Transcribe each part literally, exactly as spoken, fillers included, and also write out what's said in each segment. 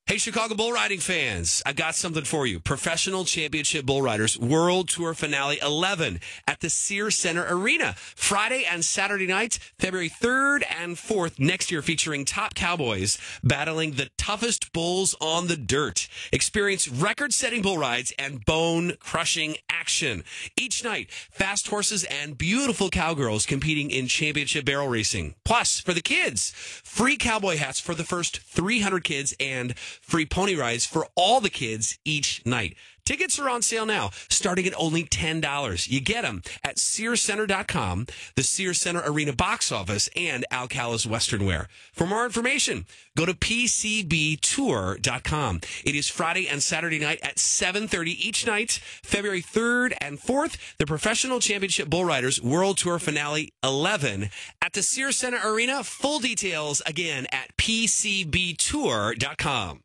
Hey, Chicago bull riding fans, I got something for you. Professional Championship Bull Riders World Tour Finale eleven at the Sears Center Arena. Friday and Saturday nights, February third and fourth next year, featuring top cowboys battling the toughest bulls on the dirt. Experience record-setting bull rides and bone-crushing action. Each night, fast horses and beautiful cowgirls competing in championship barrel racing. Plus, for the kids, free cowboy hats for the first three hundred kids and free pony rides for all the kids each night. Tickets are on sale now, starting at only ten dollars. You get them at Sears Center dot com, the Sears Center Arena box office, and Alcala's Western Wear. For more information, go to P C B tour dot com. It is Friday and Saturday night at seven thirty each night, February third and fourth, the Professional Championship Bull Riders World Tour Finale eleven at the Sears Center Arena. Full details again at P C B tour dot com.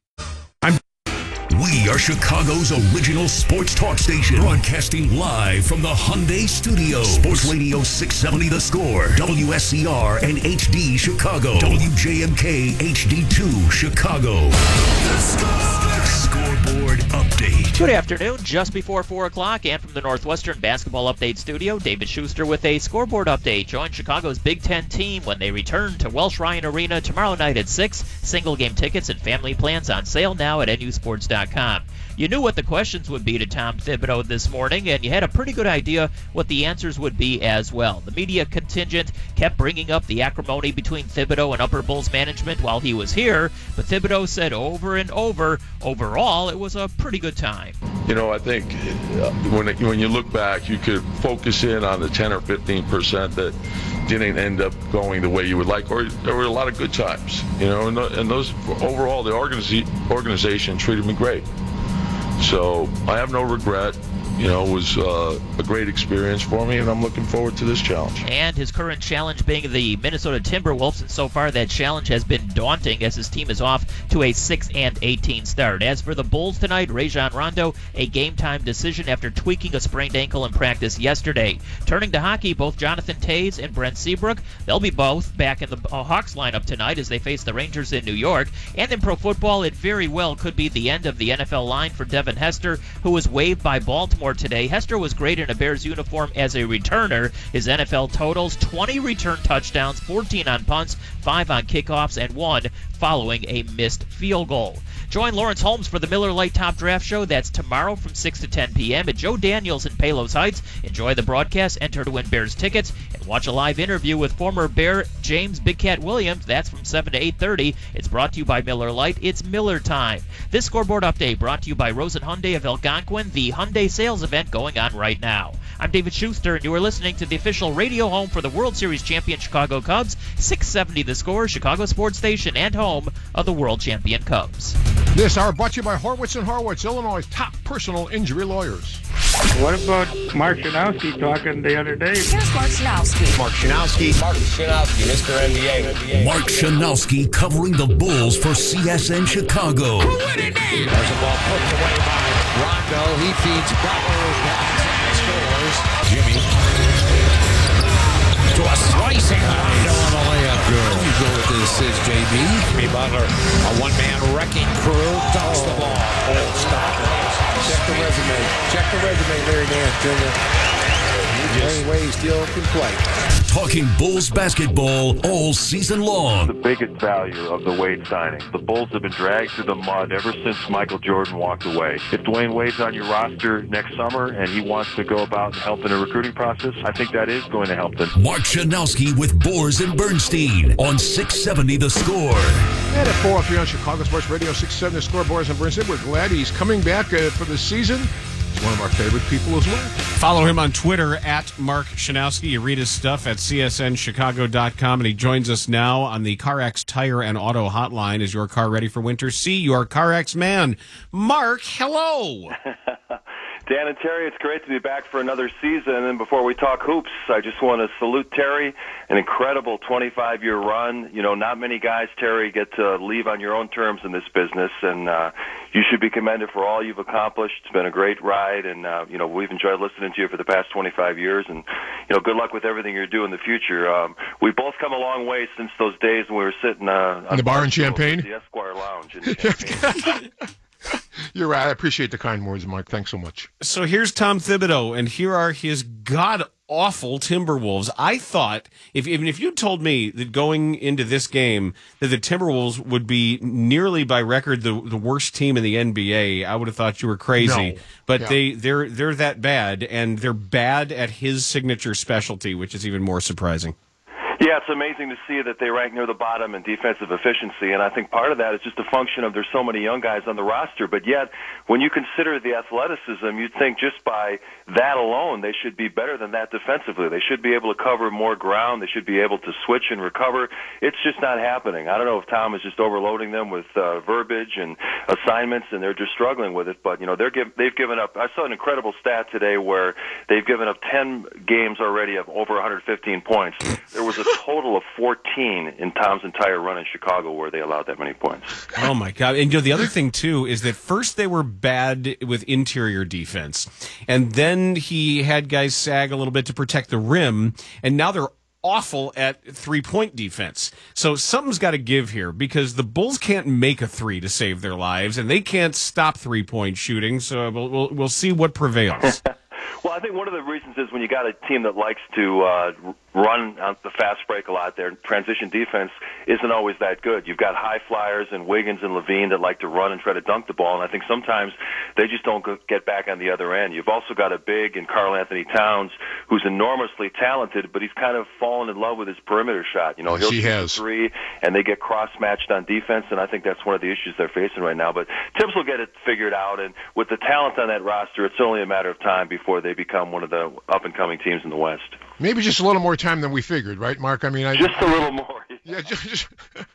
We are Chicago's original sports talk station, broadcasting live from the Hyundai Studios. Sports Radio six seventy The Score, W S C R and H D Chicago, W J M K H D two Chicago. The Score. Scoreboard update. Good afternoon, just before four o'clock, and from the Northwestern Basketball Update Studio, David Schuster with a scoreboard update. Join Chicago's Big Ten team when they return to Welsh Ryan Arena tomorrow night at six. Single game tickets and family plans on sale now at N U sports dot com. You knew what the questions would be to Tom Thibodeau this morning, and you had a pretty good idea what the answers would be as well. The media contingent kept bringing up the acrimony between Thibodeau and Upper Bulls management while he was here, but Thibodeau said over and over, overall, it was a pretty good time. You know, I think uh, when it, when you look back, you could focus in on the ten or fifteen percent that didn't end up going the way you would like, or there were a lot of good times, you know, and, and those, overall, the organiz- organization treated me great. So I have no regret. You know, it was uh, a great experience for me, and I'm looking forward to this challenge. And his current challenge being the Minnesota Timberwolves, and so far that challenge has been daunting as his team is off to a six and eighteen start. As for the Bulls tonight, Rajon Rondo, a game-time decision after tweaking a sprained ankle in practice yesterday. Turning to hockey, both Jonathan Toews and Brent Seabrook, they'll be both back in the uh, Hawks lineup tonight as they face the Rangers in New York. And in pro football, it very well could be the end of the N F L line for Devin Hester, who was waived by Baltimore today. Hester was great in a Bears uniform as a returner. His N F L totals: twenty return touchdowns, fourteen on punts, five on kickoffs, and one following a missed field goal. Join Lawrence Holmes for the Miller Lite Top Draft Show. That's tomorrow from six to ten p.m. at Joe Daniels in Palos Heights. Enjoy the broadcast, enter to win Bears tickets, and watch a live interview with former Bear James Big Cat Williams. That's from seven to eight thirty. It's brought to you by Miller Lite. It's Miller time. This scoreboard update brought to you by Rosen Hyundai of Algonquin, the Hyundai sales event going on right now. I'm David Schuster, and you are listening to the official radio home for the World Series champion Chicago Cubs, six seventy The Score, Chicago sports station, and home of the world champion Cubs. This hour brought to you by Horwitz and Horwitz, Illinois' top personal injury lawyers. What about Mark Shanowski talking the other day? Here's Mark Shanowski. Mark Shanowski. Mark Shanowski, Mister N B A. Mark Shanowski covering the Bulls for C S N Chicago. There's a ball poked away by Rondo. He feeds Butler, and scores. Jimmy to a slicing Rondo on the layup. Good. You go with this, says J B. Jimmy Butler, a one-man wrecking crew, dunks oh. the ball. Oh, stop it. Check the resume. Check the resume, Larry Nance, Junior Dwayne Wade still can play. Talking Bulls basketball all season long. The biggest value of the Wade signing. The Bulls have been dragged through the mud ever since Michael Jordan walked away. If Dwayne Wade's on your roster next summer and he wants to go about and help in the recruiting process, I think that is going to help them. Mark Shanowski with Boers and Bernstein on six seventy The Score. And at four oh three on Chicago Sports Radio six seventy The Score, Boers and Bernstein. We're glad he's coming back uh, for the season. He's one of our favorite people as well. Follow him on Twitter at Mark Shanowski. You read his stuff at C S N Chicago dot com, and he joins us now on the CarX Tire and Auto Hotline. Is your car ready for winter? See your CarX man. Mark, hello. Dan and Terry, it's great to be back for another season. And before we talk hoops, I just want to salute Terry. An incredible twenty-five-year run. You know, not many guys, Terry, get to leave on your own terms in this business. And uh, you should be commended for all you've accomplished. It's been a great ride. And, uh, you know, we've enjoyed listening to you for the past twenty-five years. And, you know, good luck with everything you're doing in the future. Um, we've both come a long way since those days when we were sitting uh, in the bar in Champaign? The Esquire Lounge in Champaign. You're right. I appreciate the kind words, Mike. Thanks so much. So here's Tom Thibodeau, and here are his god-awful Timberwolves. I thought, if even if you told me that going into this game that the Timberwolves would be nearly by record the, the worst team in the N B A, I would have thought you were crazy. No. But Yeah. they, they're, they're that bad, and they're bad at his signature specialty, which is even more surprising. Yeah, it's amazing to see that they rank near the bottom in defensive efficiency, and I think part of that is just a function of there's so many young guys on the roster, but yet when you consider the athleticism, you'd think just by that alone they should be better than that defensively. They should be able to cover more ground. They should be able to switch and recover. It's just not happening. I don't know if Tom is just overloading them with uh, verbiage and assignments, and they're just struggling with it, but you know, they're give, they've given up. I saw an incredible stat today where they've given up ten games already of over one hundred fifteen points. There was a total of fourteen in Tom's entire run in Chicago where they allowed that many points. Oh, my God. And you know, the other thing, too, is that first they were bad with interior defense, and then he had guys sag a little bit to protect the rim, and now they're awful at three-point defense. So something's got to give here, because the Bulls can't make a three to save their lives, and they can't stop three-point shooting, so we'll, we'll, we'll see what prevails. Well, I think one of the reasons is when you got a team that likes to uh, run on the fast break a lot, their transition defense isn't always that good. You've got high flyers and Wiggins and Levine that like to run and try to dunk the ball, and I think sometimes they just don't get back on the other end. You've also got a big in Karl Anthony Towns who's enormously talented, but he's kind of fallen in love with his perimeter shot. You know, he'll he shoot has. the three, and they get cross-matched on defense, and I think that's one of the issues they're facing right now. But Tibbs will get it figured out, and with the talent on that roster, it's only a matter of time before they become one of the up-and-coming teams in the West. Maybe just a little more time than we figured, right, Mark? I mean, I, Just a little more. Yeah, just,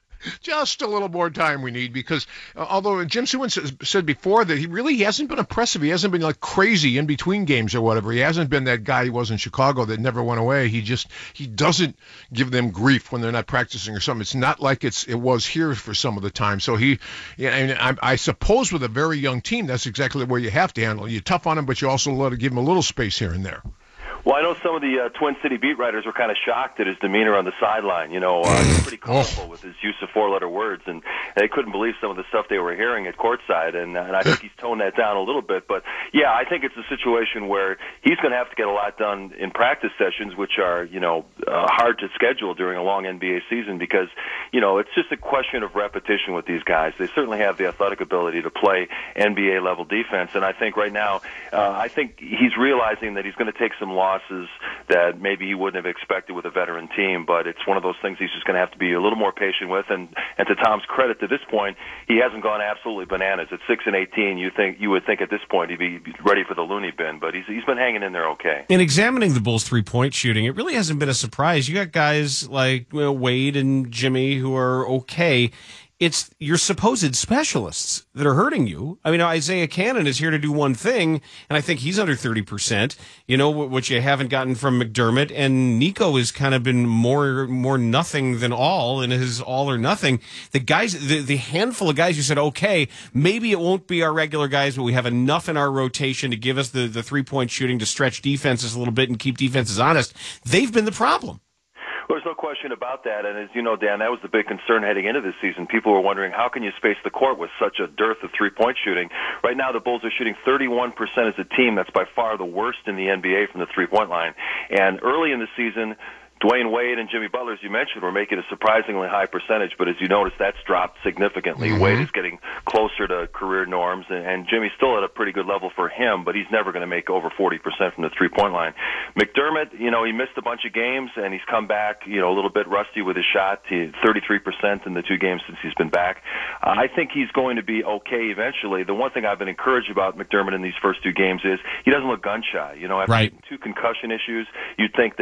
just a little more time we need, because uh, although Jim Sewin says, said before that he really he hasn't been impressive. He hasn't been like crazy in between games or whatever. He hasn't been that guy he was in Chicago that never went away. He just he doesn't give them grief when they're not practicing or something. It's not like it's it was here for some of the time. So he, yeah, and I, I suppose with a very young team, that's exactly the way you have to handle it. You're tough on him, but you also let to give him a little space here and there. Well, I know some of the uh, Twin City beat writers were kind of shocked at his demeanor on the sideline. You know, uh, he's pretty colorful oh. with his use of four-letter words, and they couldn't believe some of the stuff they were hearing at courtside, and, uh, and I think he's toned that down a little bit. But, yeah, I think it's a situation where he's going to have to get a lot done in practice sessions, which are, you know, uh, hard to schedule during a long N B A season because, you know, it's just a question of repetition with these guys. They certainly have the athletic ability to play N B A-level defense, and I think right now, uh, I think he's realizing that he's going to take some losses that maybe he wouldn't have expected with a veteran team, but it's one of those things he's just going to have to be a little more patient with. And, and to Tom's credit, to this point, he hasn't gone absolutely bananas. At six and eighteen, you think you would think at this point he'd be ready for the loony bin, but he's he's been hanging in there okay. In examining the Bulls' three-point shooting, it really hasn't been a surprise. You got guys like you know, Wade and Jimmy who are okay. It's your supposed specialists that are hurting you. I mean, Isaiah Cannon is here to do one thing, and I think he's under thirty percent. You know, what you haven't gotten from McDermott, and Nico has kind of been more more nothing than all in his all or nothing. The guys, the, the handful of guys who said, okay, maybe it won't be our regular guys, but we have enough in our rotation to give us the, the three-point shooting to stretch defenses a little bit and keep defenses honest. They've been the problem. Well, there's no question about that, and as you know, Dan, that was the big concern heading into this season. People were wondering, how can you space the court with such a dearth of three-point shooting? Right now, the Bulls are shooting thirty-one percent as a team. That's by far the worst in the N B A from the three-point line. And early in the season, Dwayne Wade and Jimmy Butler, as you mentioned, were making a surprisingly high percentage, but as you notice, that's dropped significantly. Mm-hmm. Wade is getting closer to career norms, and, and Jimmy's still at a pretty good level for him, but he's never going to make over forty percent from the three-point line. McDermott, you know, he missed a bunch of games, and he's come back, you know, a little bit rusty with his shot. He thirty-three percent in the two games since he's been back. Uh, I think he's going to be okay eventually. The one thing I've been encouraged about McDermott in these first two games is he doesn't look gun-shy. You know, after right. two concussion issues, you'd think that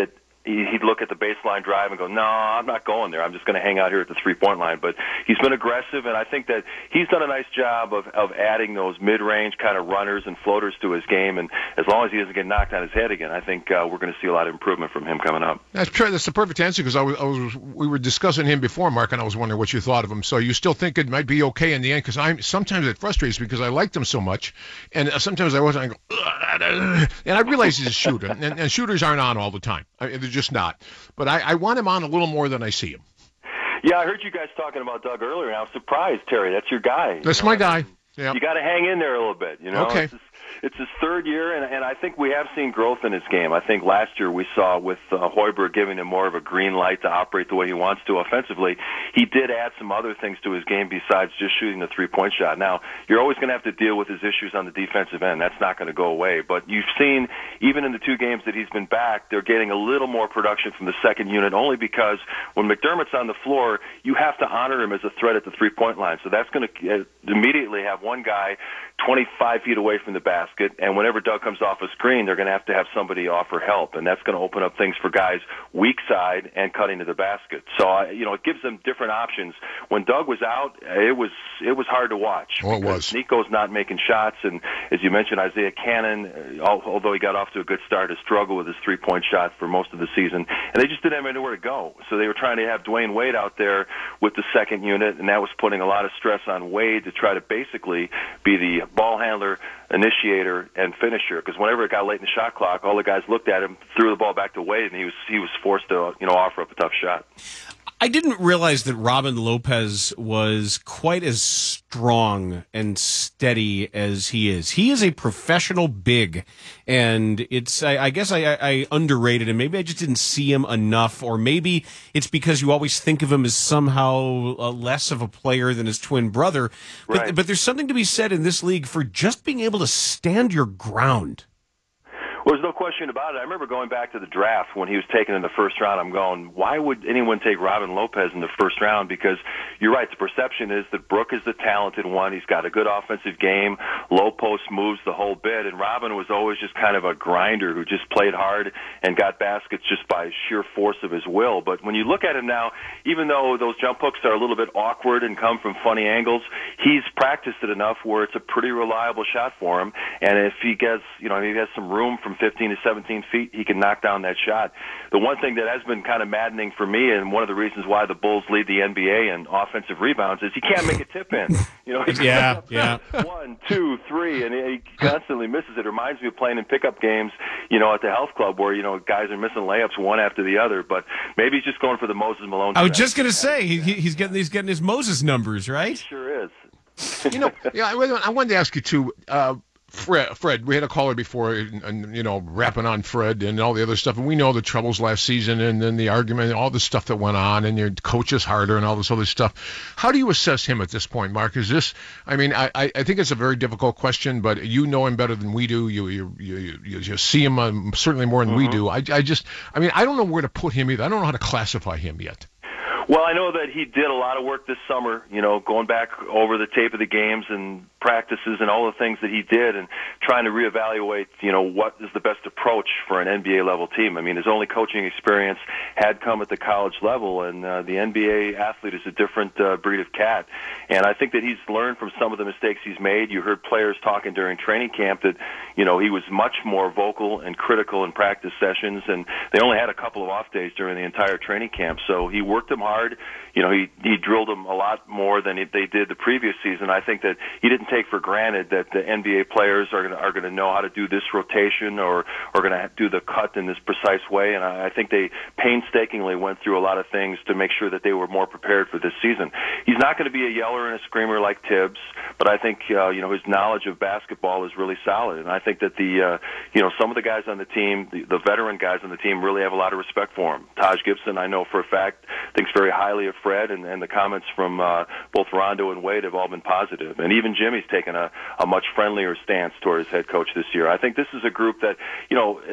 he'd look at the baseline drive and go, no, I'm not going there. I'm just going to hang out here at the three-point line. But he's been aggressive, and I think that he's done a nice job of, of adding those mid-range kind of runners and floaters to his game. And as long as he doesn't get knocked on his head again, I think uh, we're going to see a lot of improvement from him coming up. That's true. That's the perfect answer, because I was, I was we were discussing him before, Mark, and I was wondering what you thought of him. So you still think it might be okay in the end? Because I'm sometimes it frustrates me because I liked him so much, and sometimes I wasn't. I go, ugh, and I realize he's a shooter, and, and shooters aren't on all the time. I mean, they're just not. But I, I want him on a little more than I see him. Yeah, I heard you guys talking about Doug earlier, and I was surprised, Terry. That's your guy. That's you know? my guy. Yeah. You got to hang in there a little bit. You know. Okay. It's, just, it's his third year, and, and I think we have seen growth in his game. I think last year we saw with uh, Hoiberg giving him more of a green light to operate the way he wants to offensively. He did add some other things to his game besides just shooting the three-point shot. Now, you're always going to have to deal with his issues on the defensive end. That's not going to go away. But you've seen, even in the two games that he's been back, they're getting a little more production from the second unit, only because when McDermott's on the floor, you have to honor him as a threat at the three-point line. So that's going to uh, immediately have one guy twenty-five feet away from the basket, and whenever Doug comes off a screen, they're going to have to have somebody offer help, and that's going to open up things for guys weak side and cutting to the basket. So, uh, you know, it gives them different options. When Doug was out, it was it was hard to watch. Oh, it was. Nico's not making shots, and as you mentioned, Isaiah Cannon, although he got off to a good start, has struggled with his three-point shot for most of the season, and they just didn't have anywhere to go. So they were trying to have Dwayne Wade out there with the second unit, and that was putting a lot of stress on Wade to try to basically be the ball handler, initiator, and finisher. Because whenever it got late in the shot clock, all the guys looked at him, threw the ball back to Wade, and he was he was forced to you know offer up a tough shot. I didn't realize that Robin Lopez was quite as strong and steady as he is. He is a professional big, and it's I, I guess I, I underrated him. Maybe I just didn't see him enough, or maybe it's because you always think of him as somehow uh, less of a player than his twin brother. But, right. but there's something to be said in this league for just being able to stand your ground. Well, there's no question about it. I remember going back to the draft when he was taken in the first round. I'm going, why would anyone take Robin Lopez in the first round? Because you're right, the perception is that Brook is the talented one. He's got a good offensive game, low post moves the whole bit, and Robin was always just kind of a grinder who just played hard and got baskets just by sheer force of his will. But when you look at him now, even though those jump hooks are a little bit awkward and come from funny angles, he's practiced it enough where it's a pretty reliable shot for him. And if he gets, you know, if he has some room from fifteen to seventeen feet, he can knock down that shot. The one thing that has been kind of maddening for me, and one of the reasons why the Bulls lead the N B A in offensive rebounds, is he can't make a tip in. You know, he yeah, yeah. One, two, three, and he constantly misses it. It reminds me of playing in pickup games, you know, at the health club where, you know, guys are missing layups one after the other. But maybe he's just going for the Moses Malone. I was just going to say, he, he's getting he's getting his Moses numbers, right? He sure is. You know, yeah, I, I wanted to ask you, too, uh, Fred, Fred, we had a caller before, and, and, you know, rapping on Fred and all the other stuff, and we know the troubles last season, and then the argument, all the stuff that went on, and your coach is harder, and all this other stuff. How do you assess him at this point, Mark? Is this? I mean, I, I think it's a very difficult question, but you know him better than we do. You you you you, you see him um, certainly more than mm-hmm. we do. I I just, I mean, I don't know where to put him either. I don't know how to classify him yet. Well, I know that he did a lot of work this summer, you know, going back over the tape of the games and practices and all the things that he did and trying to reevaluate, you know, what is the best approach for an N B A-level team. I mean, his only coaching experience had come at the college level, and uh, the N B A athlete is a different uh, breed of cat. And I think that he's learned from some of the mistakes he's made. You heard players talking during training camp that, you know, he was much more vocal and critical in practice sessions, and they only had a couple of off days during the entire training camp. So he worked them hard. You know, he he drilled them a lot more than they did the previous season. I think that he didn't take for granted that the N B A players are going to are going to know how to do this rotation or are going to do the cut in this precise way. And I, I think they painstakingly went through a lot of things to make sure that they were more prepared for this season. He's not going to be a yeller and a screamer like Tibbs, but I think uh, you know his knowledge of basketball is really solid. And I think that the uh, you know some of the guys on the team, the, the veteran guys on the team, really have a lot of respect for him. Taj Gibson, I know for a fact, thinks very highly of Fred, and, and the comments from uh, both Rondo and Wade have all been positive. And even Jimmy's taken a, a much friendlier stance toward his head coach this year. I think this is a group that, you know, it,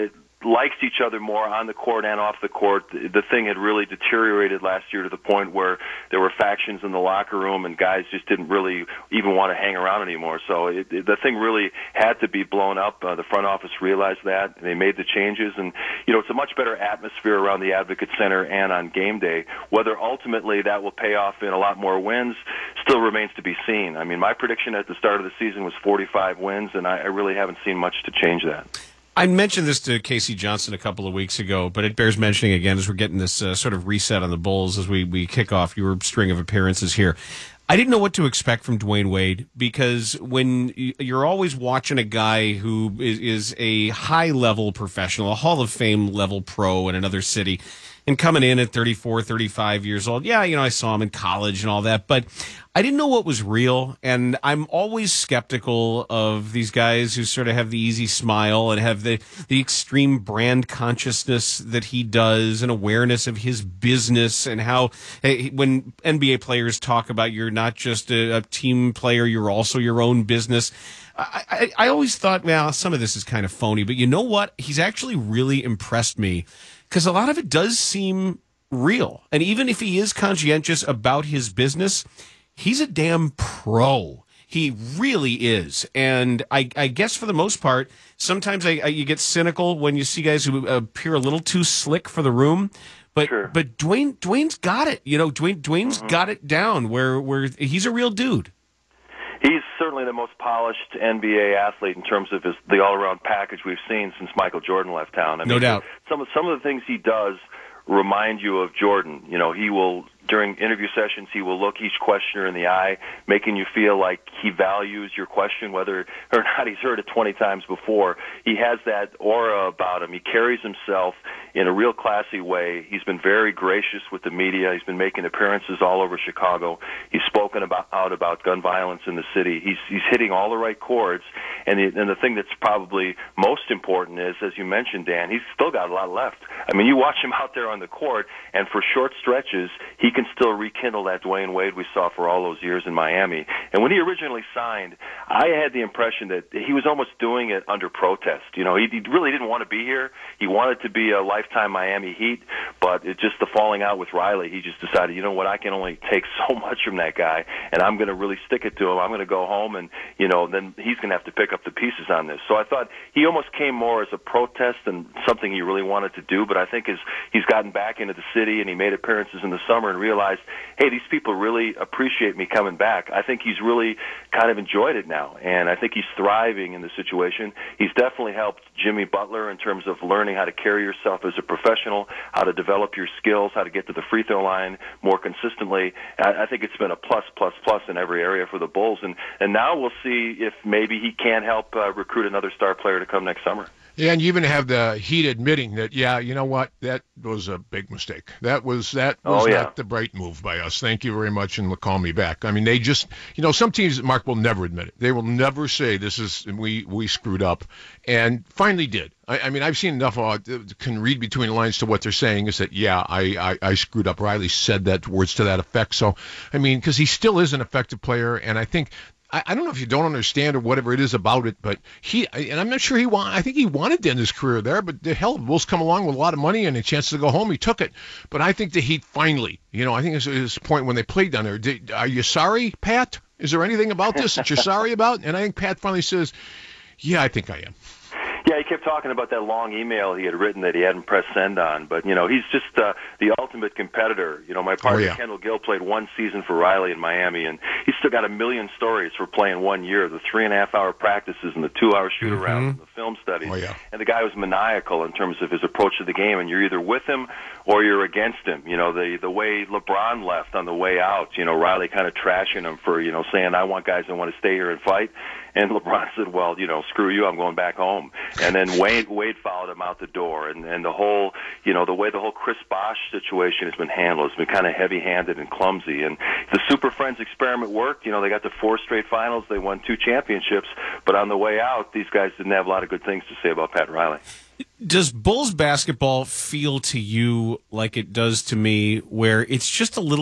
likes each other more on the court and off the court. The thing had really deteriorated last year to the point where there were factions in the locker room and guys just didn't really even want to hang around anymore. So it, it, the thing really had to be blown up. Uh, the front office realized that, and they made the changes. And, you know, it's a much better atmosphere around the Advocate Center and on game day. Whether ultimately that will pay off in a lot more wins still remains to be seen. I mean, my prediction at the start of the season was forty-five wins, and I, I really haven't seen much to change that. I mentioned this to Casey Johnson a couple of weeks ago, but it bears mentioning again as we're getting this uh, sort of reset on the Bulls as we, we kick off your string of appearances here. I didn't know what to expect from Dwayne Wade because when you're always watching a guy who is, is a high-level professional, a Hall of Fame-level pro in another city, and coming in at thirty-four, thirty-five years old, yeah, you know, I saw him in college and all that, but I didn't know what was real, and I'm always skeptical of these guys who sort of have the easy smile and have the, the extreme brand consciousness that he does and awareness of his business and how hey, when N B A players talk about you're not just a, a team player, you're also your own business. I, I, I always thought, well, some of this is kind of phony, but you know what? He's actually really impressed me because a lot of it does seem real. And even if he is conscientious about his business, he's a damn pro. He really is. And I, I guess for the most part, sometimes I, I, you get cynical when you see guys who appear a little too slick for the room. But Sure. but Dwayne Dwayne's got it. You know, Dwayne Dwayne's Mm-hmm. got it down where where he's a real dude. He's certainly the most polished N B A athlete in terms of his, the all-around package we've seen since Michael Jordan left town. I No mean, doubt. Some of, some of the things he does remind you of Jordan. You know, he will, during interview sessions, he will look each questioner in the eye, making you feel like he values your question, whether or not he's heard it twenty times before. He has that aura about him. He carries himself in a real classy way. He's been very gracious with the media. He's been making appearances all over Chicago. He's spoken about, out about gun violence in the city. He's, he's hitting all the right chords. And the, and the thing that's probably most important is, as you mentioned, Dan, he's still got a lot left. I mean, you watch him out there on the court, and for short stretches, he can still rekindle that Dwayne Wade we saw for all those years in Miami. And when he originally signed, I had the impression that he was almost doing it under protest. You know, he, he really didn't want to be here. He wanted to be a lifetime Miami Heat, but it just the falling out with Riley, he just decided, you know what, I can only take so much from that guy, and I'm going to really stick it to him. I'm going to go home, and, you know, then he's going to have to pick up the pieces on this. So I thought he almost came more as a protest than something he really wanted to do, but I think as he's gotten back into the city and he made appearances in the summer and realized, hey, these people really appreciate me coming back. I think he's really kind of enjoyed it now, and I think he's thriving in the situation. He's definitely helped Jimmy Butler in terms of learning how to carry yourself as a professional, how to develop your skills, how to get to the free throw line more consistently. I, I think it's been a plus, plus, plus in every area for the Bulls, and, and now we'll see if maybe he can help uh, recruit another star player to come next summer. Yeah, and you even have the Heat admitting that, yeah, you know what, that was a big mistake. That was that was oh, yeah. not the bright move by us. Thank you very much, and call me back. I mean, they just, you know, some teams, Mark, will never admit it. They will never say this is we we screwed up, and finally did. I, I mean, I've seen enough. Uh, can read between the lines to what they're saying is that, yeah, I, I I screwed up. Riley said that words to that effect. So, I mean, because he still is an effective player, and I think. I don't know if you don't understand or whatever it is about it, but he, and I'm not sure he want. I think he wanted to end his career there, but the hell, Bulls come along with a lot of money and a chance to go home. He took it. But I think the Heat finally, you know, I think it's his point when they played down there. Did, are you sorry, Pat? Is there anything about this that you're sorry about? And I think Pat finally says, yeah, I think I am. Yeah, he kept talking about that long email he had written that he hadn't pressed send on. But, you know, he's just uh, the ultimate competitor. You know, my partner, oh, yeah. Kendall Gill, played one season for Riley in Miami, and he's still got a million stories for playing one year, the three-and-a-half-hour practices and the two-hour shoot-around and the film studies. Oh, yeah. And the guy was maniacal in terms of his approach to the game, and you're either with him or you're against him. You know, the, the way LeBron left on the way out, you know, Riley kind of trashing him for, you know, saying, I want guys that want to stay here and fight. And LeBron said, well, you know, screw you, I'm going back home. And then Wade Wade followed him out the door. And, and the whole, you know, the way the whole Chris Bosh situation has been handled has been kind of heavy-handed and clumsy. And the Super Friends experiment worked. You know, they got to four straight finals. They won two championships. But on the way out, these guys didn't have a lot of good things to say about Pat Riley. Does Bulls basketball feel to you like it does to me, where it's just a little bit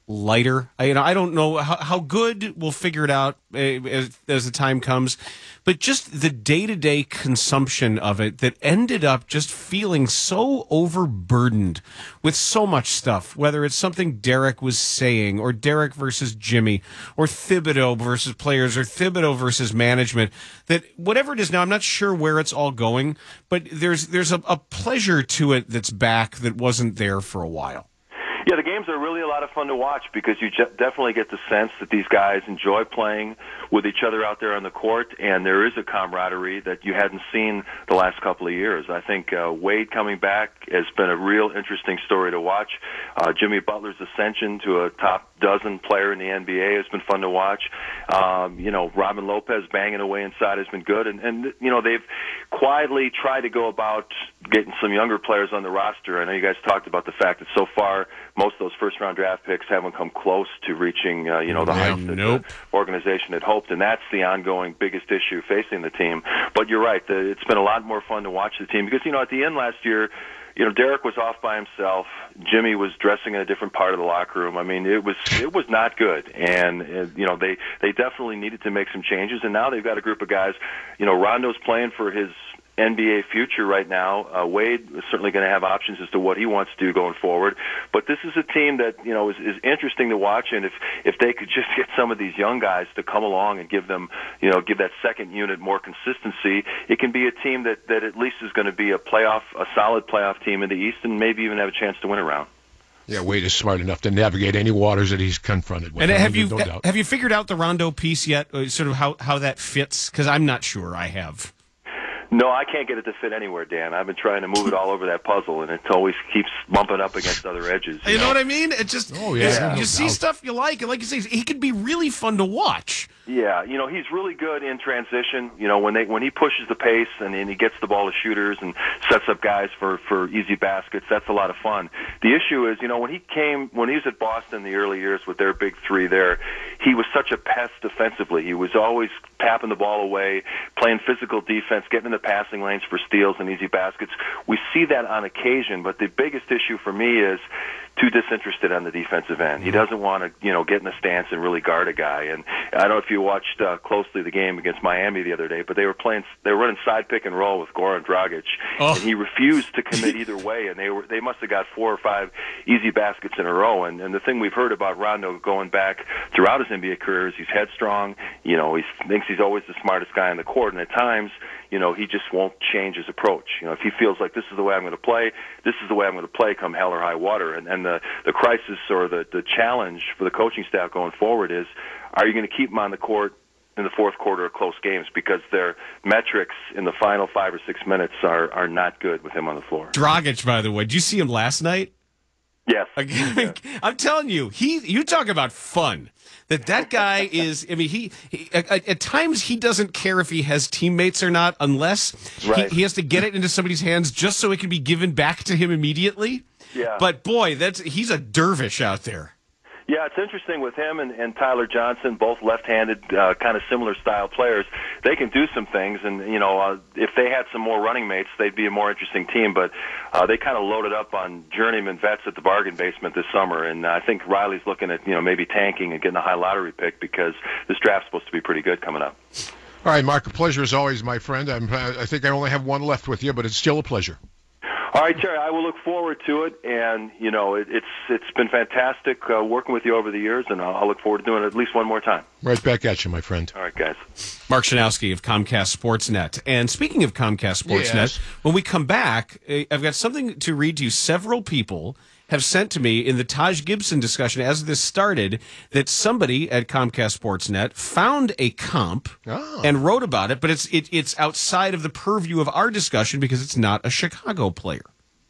lighter. I, you know, I don't know how, how good. We'll figure it out uh, as, as the time comes. But just the day-to-day consumption of it that ended up just feeling so overburdened with so much stuff, whether it's something Derek was saying or Derek versus Jimmy or Thibodeau versus players or Thibodeau versus management, that whatever it is now, I'm not sure where it's all going, but there's there's a, a pleasure to it that's back that wasn't there for a while. Yeah, the games are really a lot of fun to watch because you je- definitely get the sense that these guys enjoy playing with each other out there on the court, and there is a camaraderie that you hadn't seen the last couple of years. I think uh, Wade coming back has been a real interesting story to watch. Uh, Jimmy Butler's ascension to a top dozen player in the N B A has been fun to watch. Um, you know, Robin Lopez banging away inside has been good, and, and you know, they've quietly tried to go about getting some younger players on the roster. I know you guys talked about the fact that so far most of those first-round draft picks haven't come close to reaching, uh, you know, the yeah, heights that nope. the organization had hoped, and that's the ongoing biggest issue facing the team. But you're right, the, it's been a lot more fun to watch the team because, you know, at the end last year, you know, Derek was off by himself. Jimmy was dressing in a different part of the locker room. I mean, it was it was not good, and uh, you know, they they definitely needed to make some changes. And now they've got a group of guys. You know, Rondo's playing for his N B A future right now. Uh, Wade is certainly going to have options as to what he wants to do going forward. But this is a team that, you know, is, is interesting to watch. And if, if they could just get some of these young guys to come along and give them, you know, give that second unit more consistency, it can be a team that, that at least is going to be a playoff, a solid playoff team in the East and maybe even have a chance to win a round. Yeah, Wade is smart enough to navigate any waters that he's confronted with. And have you no doubt. have you figured out the Rondo piece yet? Sort of how, how that fits? Because I'm not sure I have. No, I can't get it to fit anywhere, Dan. I've been trying to move it all over that puzzle, and it always keeps bumping up against other edges. You, you know? know what I mean? It just oh yeah, you, you see stuff you like, and like you say, he could be really fun to watch. Yeah, you know, he's really good in transition. You know, when they when he pushes the pace and, and he gets the ball to shooters and sets up guys for, for easy baskets, that's a lot of fun. The issue is, you know, when he came, when he was at Boston the early years with their big three there, he was such a pest defensively. He was always tapping the ball away, playing physical defense, getting in the passing lanes for steals and easy baskets. We see that on occasion, but the biggest issue for me is too disinterested on the defensive end. He doesn't want to, you know, get in the stance and really guard a guy. And I don't know if you watched uh, closely the game against Miami the other day, but they were playing, they were running side pick and roll with Goran Dragic, oh. and he refused to commit either way. And they were, they must have got four or five easy baskets in a row. And, and the thing we've heard about Rondo going back throughout his N B A career is he's headstrong. You know, he thinks he's always the smartest guy on the court, and at times, you know, he just won't change his approach. You know, if he feels like this is the way I'm going to play, this is the way I'm going to play come hell or high water. And, and the, the crisis or the, the challenge for the coaching staff going forward is, are you going to keep him on the court in the fourth quarter of close games? Because their metrics in the final five or six minutes are, are not good with him on the floor. Dragic, by the way, did you see him last night? Yes. Yeah. I'm telling you, he. You talk about fun. That that guy is. I mean, he, he at, at times he doesn't care if he has teammates or not, unless right. he, he has to get it into somebody's hands just so it can be given back to him immediately. Yeah. But boy, that's he's a dervish out there. Yeah, it's interesting with him and, and Tyler Johnson, both left-handed, uh, kind of similar style players. They can do some things, and you know, uh, if they had some more running mates, they'd be a more interesting team. But uh, they kind of loaded up on journeyman vets at the bargain basement this summer, and I think Riley's looking at you know maybe tanking and getting a high lottery pick because this draft's supposed to be pretty good coming up. All right, Mark, a pleasure as always, my friend. I'm, I think I only have one left with you, but it's still a pleasure. All right, Terry, I will look forward to it, and, you know, it, it's it's been fantastic uh, working with you over the years, and I'll, I'll look forward to doing it at least one more time. Right back at you, my friend. All right, guys. Mark Schanowski of Comcast Sportsnet. And speaking of Comcast Sportsnet, yes. when we come back, I've got something to read to you. Several people have sent to me in the Taj Gibson discussion as this started that somebody at Comcast Sportsnet found a comp oh. and wrote about it, but it's it, it's outside of the purview of our discussion because it's not a Chicago player.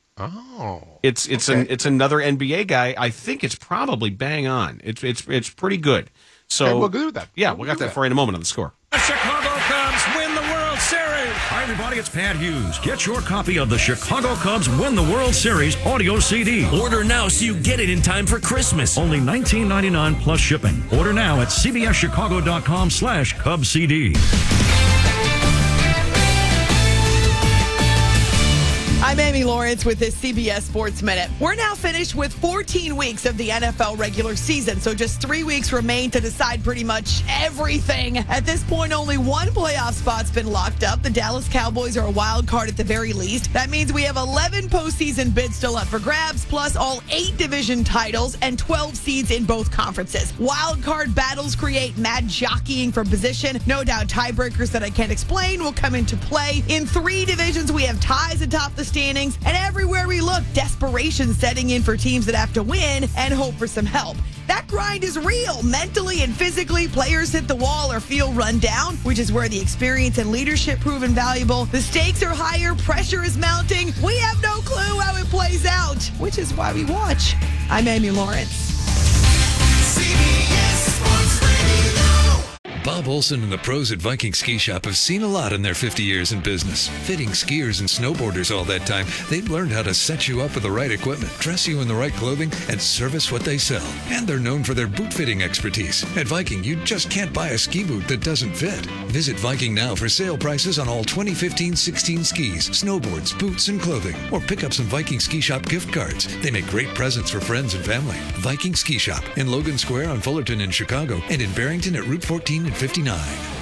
Oh, it's it's okay. an it's another N B A guy. I think it's probably bang on. It's it's it's pretty good. So okay, we'll do that. Yeah, we'll we got do that, that for you in a moment on the Score. The Chicago Cubs win the World Series. Hi, everybody. It's Pat Hughes. Get your copy of the Chicago Cubs Win the World Series audio C D. Order now so you get it in time for Christmas. Only nineteen ninety-nine plus shipping. Order now at cbschicago.com slash Cub CD. I'm Amy Lawrence with this C B S Sports Minute. We're now finished with fourteen weeks of the N F L regular season, so just three weeks remain to decide pretty much everything. At this point, only one playoff spot's been locked up. The Dallas Cowboys are a wild card at the very least. That means we have eleven postseason bids still up for grabs, plus all eight division titles and twelve seeds in both conferences. Wild card battles create mad jockeying for position. No doubt tiebreakers that I can't explain will come into play. In three divisions, we have ties atop the standings, and everywhere we look, desperation setting in for teams that have to win and hope for some help. That grind is real. Mentally and physically, players hit the wall or feel run down, which is where the experience and leadership prove invaluable. The stakes are higher, pressure is mounting. We have no clue how it plays out, which is why we watch. I'm Amy Lawrence. C B S Sports Radio. Bob Olson and the pros at Viking Ski Shop have seen a lot in their fifty years in business. Fitting skiers and snowboarders all that time, they've learned how to set you up with the right equipment, dress you in the right clothing, and service what they sell. And they're known for their boot fitting expertise. At Viking, you just can't buy a ski boot that doesn't fit. Visit Viking now for sale prices on all twenty fifteen sixteen skis, snowboards, boots, and clothing. Or pick up some Viking Ski Shop gift cards. They make great presents for friends and family. Viking Ski Shop in Logan Square on Fullerton in Chicago and in Barrington at Route fourteen and fifty-nine.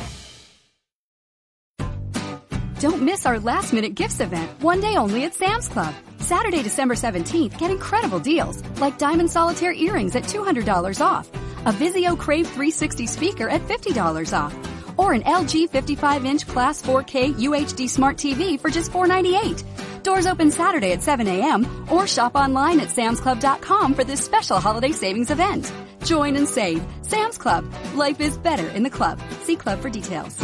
Don't miss our last minute gifts event, one day only at Sam's Club. Saturday, December seventeenth, get incredible deals like diamond solitaire earrings at two hundred dollars off, a Vizio Crave three sixty speaker at fifty dollars off, or an L G fifty-five inch Class four K U H D Smart T V for just four ninety-eight. Doors open Saturday at seven a.m. or shop online at Sam's Club dot com for this special holiday savings event. Join and save. Sam's Club. Life is better in the club. See club for details.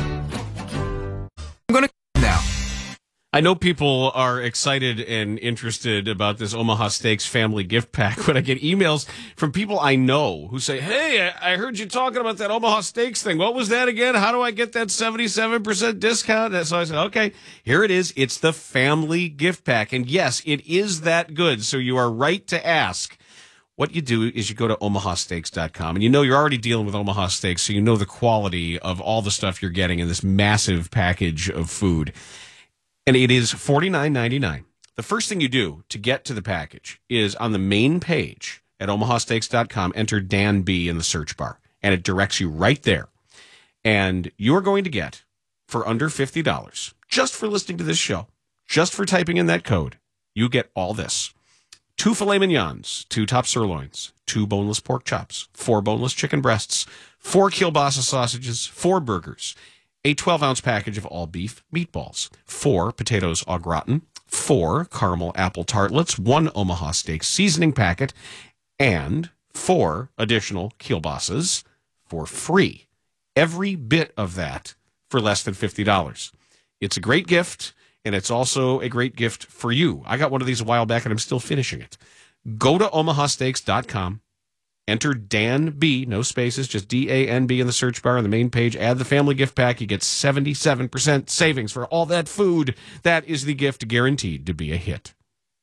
I'm going to now. I know people are excited and interested about this Omaha Steaks family gift pack, but I get emails from people I know who say, hey, I heard you talking about that Omaha Steaks thing. What was that again? How do I get that seventy-seven percent discount? And so I said, okay, here it is. It's the family gift pack. And yes, it is that good. So you are right to ask. What you do is you go to omaha steaks dot com, and you know you're already dealing with Omaha Steaks, so you know the quality of all the stuff you're getting in this massive package of food. And it is forty-nine ninety-nine. The first thing you do to get to the package is on the main page at omaha steaks dot com, enter Dan B in the search bar, and it directs you right there. And you're going to get, for under fifty dollars, just for listening to this show, just for typing in that code, you get all this. Two filet mignons, two top sirloins, two boneless pork chops, four boneless chicken breasts, four kielbasa sausages, four burgers, a twelve-ounce package of all-beef meatballs, four potatoes au gratin, four caramel apple tartlets, one Omaha Steaks seasoning packet, and four additional kielbasas for free. Every bit of that for less than fifty dollars. It's a great gift. And it's also a great gift for you. I got one of these a while back, and I'm still finishing it. Go to omaha steaks dot com, enter Dan B, no spaces, just D A N B in the search bar on the main page. Add the family gift pack. You get seventy-seven percent savings for all that food. That is the gift guaranteed to be a hit.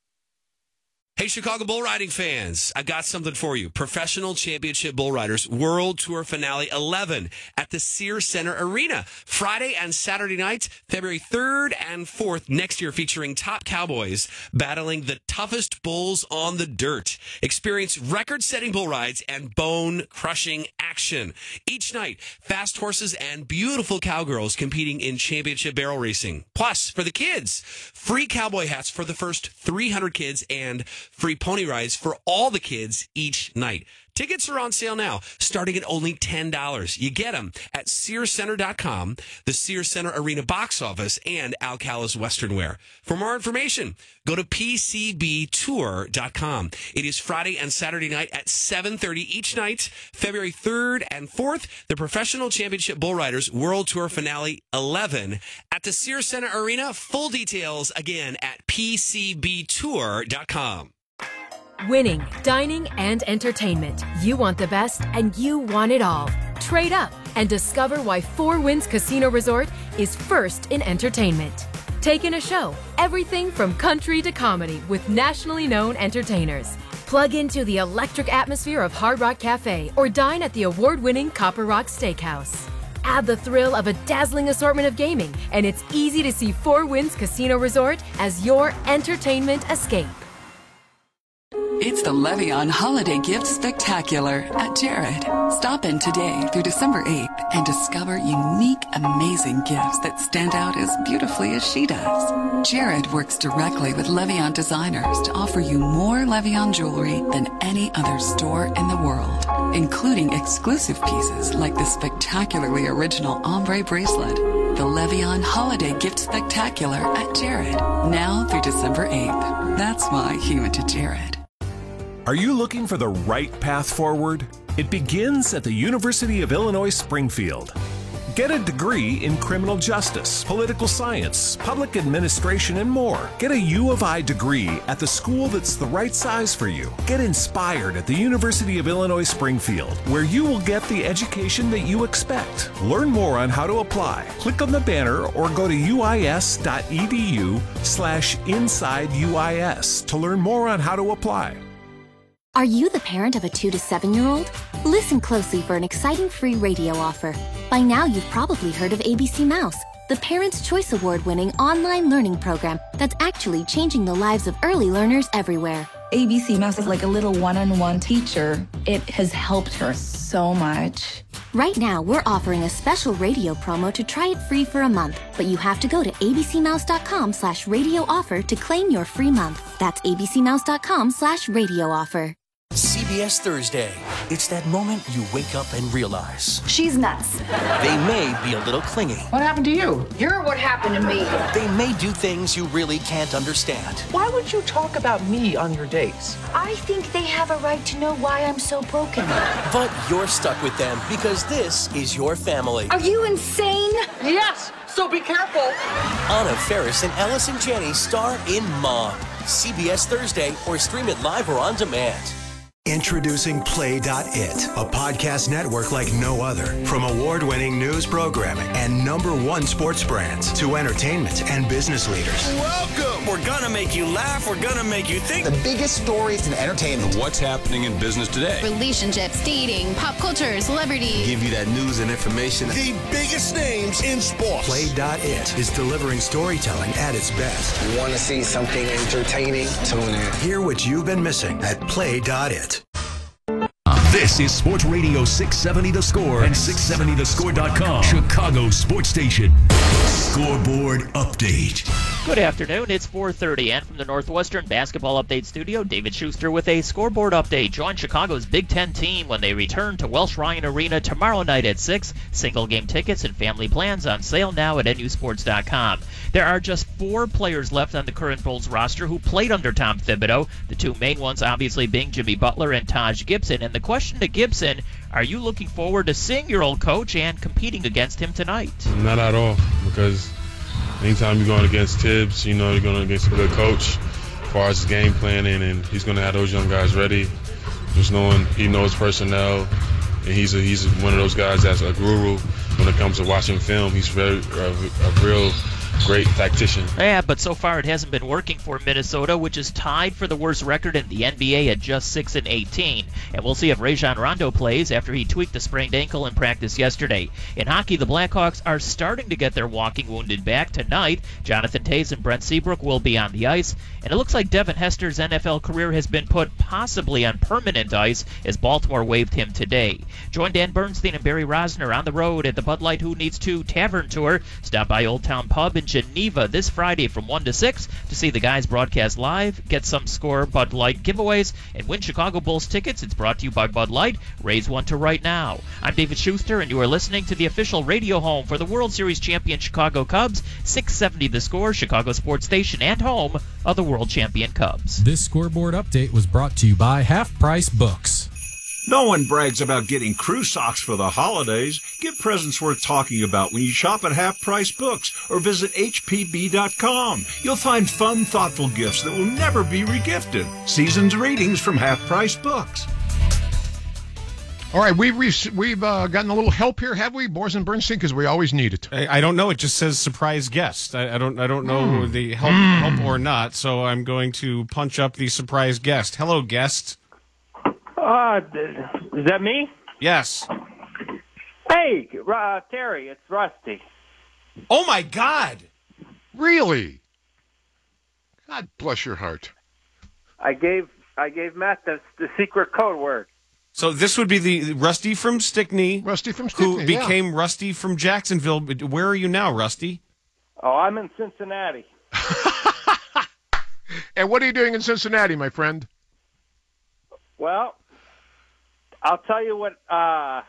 Hey, Chicago bull riding fans, I got something for you. Professional Championship Bull Riders World Tour Finale eleven at the Sears Center Arena. Friday and Saturday nights, February third and fourth next year, featuring top cowboys battling the toughest bulls on the dirt. Experience record-setting bull rides and bone-crushing action. Each night, fast horses and beautiful cowgirls competing in championship barrel racing. Plus, for the kids, free cowboy hats for the first three hundred kids and free pony rides for all the kids each night. Tickets are on sale now, starting at only ten dollars. You get them at sears center dot com, the Sears Center Arena box office, and Alcala's Western Wear. For more information, go to p c b tour dot com. It is Friday and Saturday night at seven thirty each night, February third and fourth, the Professional Championship Bull Riders World Tour Finale eleven at the Sears Center Arena. Full details again at p c b tour dot com. Winning, dining, and entertainment. You want the best, and you want it all. Trade up and discover why Four Winds Casino Resort is first in entertainment. Take in a show, everything from country to comedy with nationally known entertainers. Plug into the electric atmosphere of Hard Rock Cafe or dine at the award-winning Copper Rock Steakhouse. Add the thrill of a dazzling assortment of gaming, and it's easy to see Four Winds Casino Resort as your entertainment escape. It's the Levion Holiday Gift Spectacular at Jared. Stop in today through December eighth and discover unique, amazing gifts that stand out as beautifully as she does. Jared works directly with Levion designers to offer you more Levion jewelry than any other store in the world, including exclusive pieces like the spectacularly original ombre bracelet. The Levion Holiday Gift Spectacular at Jared. Now through December eighth. That's why he went to Jared. Are you looking for the right path forward? It begins at the University of Illinois Springfield. Get a degree in criminal justice, political science, public administration, and more. Get a U of I degree at the school that's the right size for you. Get inspired at the University of Illinois Springfield, where you will get the education that you expect. Learn more on how to apply. Click on the banner or go to uis.edu slash inside UIS to learn more on how to apply. Are you the parent of a two to seven year old? Listen closely for an exciting free radio offer. By now, you've probably heard of A B C Mouse, the Parents' Choice Award winning online learning program that's actually changing the lives of early learners everywhere. A B C Mouse is like a little one-on-one teacher. It has helped her so much. Right now, we're offering a special radio promo to try it free for a month, but you have to go to abcmouse.com slash radio offer to claim your free month. That's abcmouse.com slash radio offer. C B S Thursday. It's that moment you wake up and realize she's nuts. They may be a little clingy. What happened to you? You're what happened to me. They may do things you really can't understand. Why would you talk about me on your dates? I think they have a right to know why I'm so broken. But you're stuck with them because this is your family. Are you insane? Yes, so be careful. Anna Faris and Allison Janney star in Mom. C B S Thursday, or stream it live or on demand. Introducing Play dot it, a podcast network like no other. From award-winning news programming and number one sports brands to entertainment and business leaders. Welcome! We're gonna make you laugh. We're gonna make you think. The biggest stories in entertainment. What's happening in business today? Relationships, dating, pop culture, celebrity. Give you that news and information. The biggest names in sports. Play dot it is delivering storytelling at its best. You want to see something entertaining? Tune in. Hear what you've been missing at Play dot it. This is Sports Radio six seventy The Score and six seventy the score dot com, Chicago Sports Station. Scoreboard update. Good afternoon. It's four thirty, and from the Northwestern Basketball Update Studio, David Schuster with a scoreboard update. Join Chicago's Big Ten team when they return to Welsh Ryan Arena tomorrow night at six. Single game tickets and family plans on sale now at N U sports dot com. There are just four players left on the current Bulls roster who played under Tom Thibodeau. The two main ones obviously being Jimmy Butler and Taj Gibson. And the question to Gibson, are you looking forward to seeing your old coach and competing against him tonight? Not at all, because anytime you're going against Tibbs, you know you're going against a good coach as far as his game planning, and he's going to have those young guys ready. Just knowing he knows personnel, and he's a, he's one of those guys that's a guru when it comes to watching film. He's very a, a real great tactician. Yeah, but so far it hasn't been working for Minnesota, which is tied for the worst record in the N B A at just six and eighteen. And we'll see if Rajon Rondo plays after he tweaked the sprained ankle in practice yesterday. In hockey, the Blackhawks are starting to get their walking wounded back tonight. Jonathan Toews and Brent Seabrook will be on the ice. And it looks like Devin Hester's N F L career has been put possibly on permanent ice as Baltimore waived him today. Join Dan Bernstein and Barry Rosner on the road at the Bud Light Who Needs To Tavern Tour. Stop by Old Town Pub in Geneva this Friday from one to six to see the guys broadcast live, get some Score Bud Light giveaways, and win Chicago Bulls tickets. It's brought to you by Bud Light. Raise one to right now. I'm David Schuster, and you are listening to the official radio home for the World Series champion Chicago Cubs, six seventy The Score, Chicago Sports Station, and home of the world champion Cubs. This scoreboard update was brought to you by Half Price Books. No one brags about getting crew socks for the holidays. Get presents worth talking about when you shop at Half Price Books or visit H P B dot com. You'll find fun, thoughtful gifts that will never be regifted. Season's readings from Half Price Books. All right, we've re- we've uh, gotten a little help here, have we, Bors and Bernstein? Because we always need it. I, I don't know. It just says surprise guest. I, I don't I don't know mm. the help, mm. help or not. So I'm going to punch up the surprise guest. Hello, guest. Uh, is that me? Yes. Hey, uh, Terry, it's Rusty. Oh, my God. Really? God bless your heart. I gave I gave Matt the, the secret code word. So this would be the Rusty from Stickney. Rusty from Stickney, who became yeah. Rusty from Jacksonville. Where are you now, Rusty? Oh, I'm in Cincinnati. And what are you doing in Cincinnati, my friend? Well, I'll tell you what. Uh,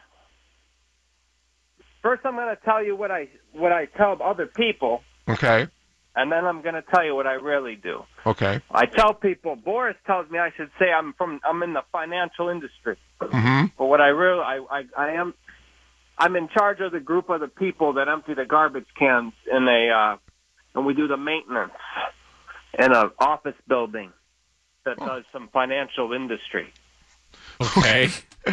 first, I'm going to tell you what I what I tell other people. Okay. And then I'm going to tell you what I really do. Okay. I tell people. Boris tells me I should say I'm from. I'm in the financial industry. Mm-hmm. But what I really, I, I, I am, I'm in charge of the group of the people that empty the garbage cans in a, uh, and we do the maintenance in an office building that oh. does some financial industry. Okay.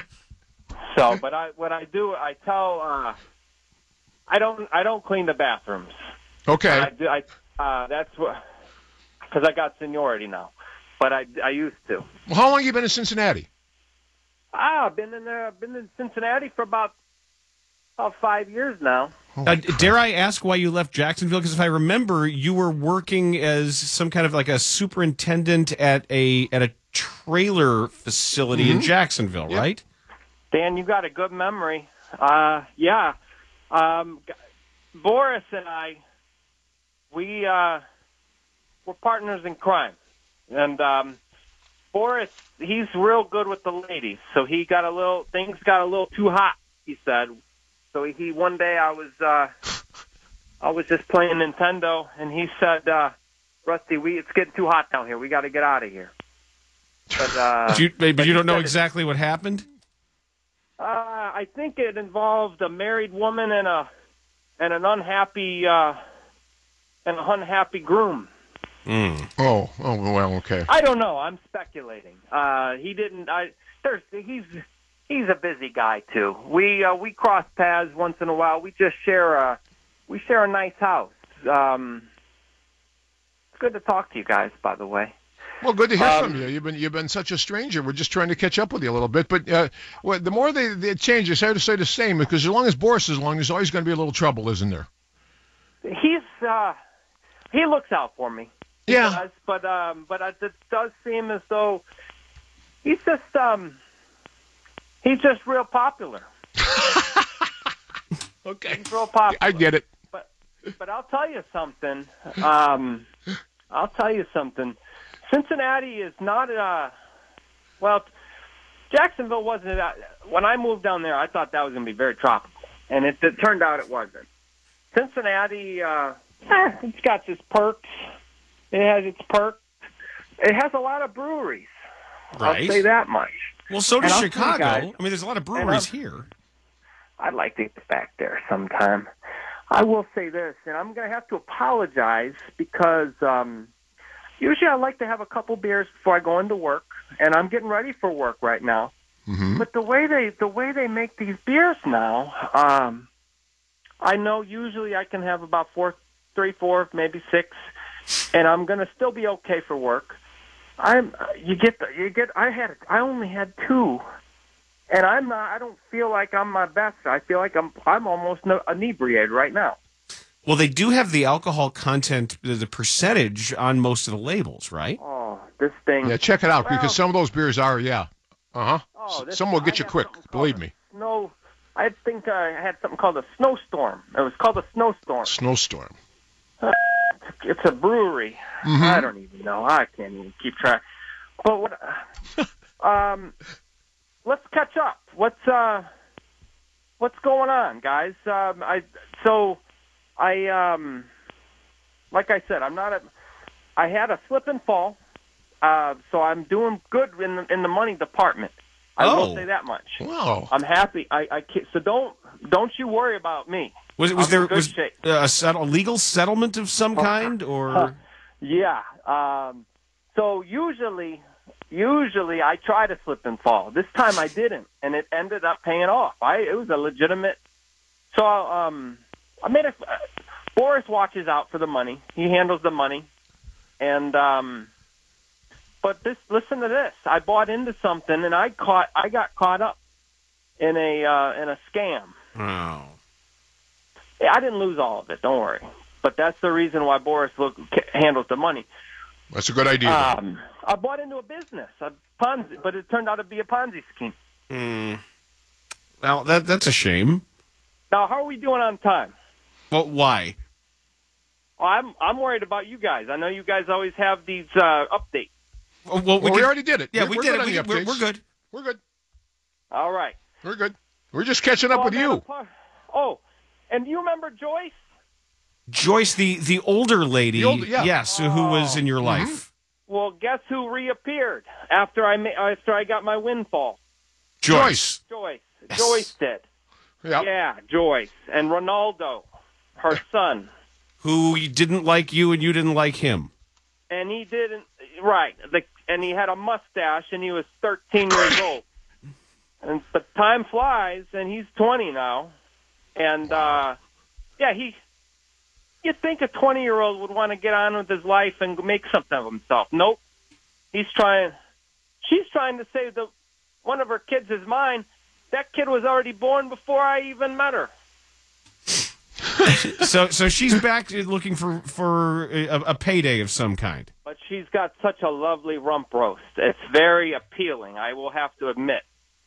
So, but I, what I do, I tell, uh, I don't, I don't clean the bathrooms. Okay. I do, I, uh, that's what, because I got seniority now, but I, I used to. Well, how long have you been in Cincinnati? Ah, I've been in there. I've been in Cincinnati for about about five years now. Uh, dare I ask why you left Jacksonville? Because if I remember, you were working as some kind of like a superintendent at a at a trailer facility mm-hmm. in Jacksonville, yep. right? Dan, you got a good memory. Uh, yeah, um, Boris and I, we uh, were partners in crime, and. Um, Boris, he's real good with the ladies, so he got a little, things got a little too hot, he said. So he, one day I was, uh, I was just playing Nintendo, and he said, uh, Rusty, we, it's getting too hot down here. We got to get out of here. But, uh, you, maybe but you don't know it, exactly what happened? Uh, I think it involved a married woman and a, and an unhappy, uh, and an unhappy groom. Mm. Oh, oh, well, okay. I don't know. I'm speculating. Uh, he didn't. I there's he's he's a busy guy too. We uh, we cross paths once in a while. We just share a we share a nice house. Um, it's good to talk to you guys, by the way. Well, good to hear um, from you. You've been you've been such a stranger. We're just trying to catch up with you a little bit. But uh, well, the more they, they change, it's hard to say the same because as long as Boris is along, there's always going to be a little trouble, isn't there? He's uh, he looks out for me. He yeah, does, but um, but it does seem as though he's just um, he's just real popular. Okay, he's real popular. I get it. But but I'll tell you something. Um, I'll tell you something. Cincinnati is not uh, well. Jacksonville wasn't. Uh, when I moved down there, I thought that was going to be very tropical, and it, it turned out it wasn't. Cincinnati, uh, eh, it's got its perks. It has its perks. It has a lot of breweries. Right. I'll say that much. Well, so does and Chicago. Guys, I mean, there's a lot of breweries here. I'd like to get back there sometime. I will say this, and I'm going to have to apologize because um, usually I like to have a couple beers before I go into work, and I'm getting ready for work right now. Mm-hmm. But the way they the way they make these beers now, um, I know usually I can have about four, three, four, maybe six. And I'm gonna still be okay for work. I'm you get the, you get. I had I only had two, and I'm not. I don't feel like I'm my best. I feel like I'm I'm almost inebriated right now. Well, they do have the alcohol content, the percentage on most of the labels, right? Oh, this thing. Yeah, check it out well, because some of those beers are yeah. Uh huh. Oh, this, some will get you quick. Believe me. No, I think I had something called a snowstorm. It was called a snowstorm. Snowstorm. Uh, It's a brewery. Mm-hmm. I don't even know. I can't even keep track. But what, um, let's catch up. What's uh, what's going on, guys? Um, I so I um, like I said, I'm not a. I had a slip and fall, uh, so I'm doing good in the, in the money department. I oh. will say that much. Wow. I'm happy. I, I can't, so don't don't you worry about me. Was, was there was shape. a, settle, a legal settlement of some kind, or? Yeah. Um, so usually, usually I try to slip and fall. This time I didn't, and it ended up paying off. I it was a legitimate. So um, I made a. Uh, Boris watches out for the money. He handles the money, and um, but this. Listen to this. I bought into something, and I caught. I got caught up in a uh, in a scam. Oh. Yeah, I didn't lose all of it. Don't worry. But that's the reason why Boris look, handles the money. That's a good idea. Um, I bought into a business, a Ponzi, but it turned out to be a Ponzi scheme. Hmm. Well, that that's a shame. Now, how are we doing on time? Well, why? Well, I'm I'm worried about you guys. I know you guys always have these uh, updates. Well, well, we, well, we did, already did it. Yeah, we're, we we're did good it. on We, the we're, updates. we're good. We're good. All right. We're good. We're just catching up Well, with you. Par- oh, and do you remember Joyce? Joyce, the, the older lady, The older- yeah. yes, who was in your life. Mm-hmm. Well, guess who reappeared after I ma- after I got my windfall? Joyce. Joyce. Yes. Joyce did. Yep. Yeah, Joyce. And Ronaldo, her son. Who didn't like you and you didn't like him. And he didn't, right. The, and he had a mustache and he was thirteen years old. And But time flies and he's twenty now. And, uh, yeah, he, you'd think a twenty-year-old would want to get on with his life and make something of himself. Nope. He's trying, she's trying to say that one of her kids is mine. That kid was already born before I even met her. so so she's back looking for, for a, a payday of some kind. But she's got such a lovely rump roast. It's very appealing, I will have to admit.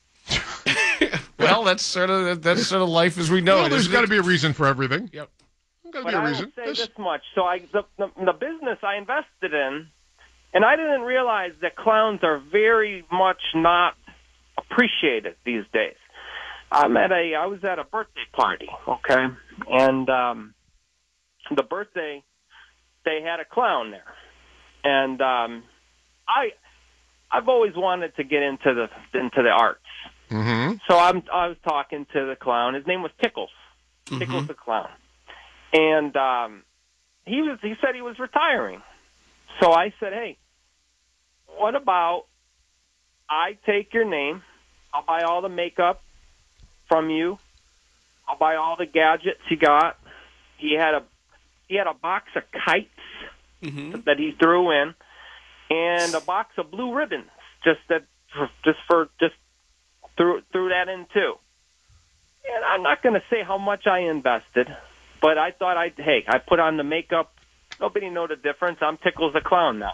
Well, that's sort of that's sort of life as we know Well, it. there's isn't got to it? be a reason for everything. Yep. There's got to But be a I will reason. say This- this much. So I, the, the, the business I invested in, and I didn't realize that clowns are very much not appreciated these days. I'm at a, I was at a birthday party, okay? And um, the birthday, they had a clown there. And um, I, I've always wanted to get into the into the arts. Mm-hmm. So I'm, I was talking to the clown. His name was Tickles. Tickles Mm-hmm. the clown. And um, he was he said he was retiring. So I said, hey, what about I take your name, I'll buy all the makeup from you, I'll buy all the gadgets you got. He had a he had a box of kites Mm-hmm. that he threw in, and a box of blue ribbons. Just that, for, just for just threw threw that in too. And I'm not going to say how much I invested, but I thought I hey I put on the makeup. Nobody know the difference. I'm Tickles the Clown now.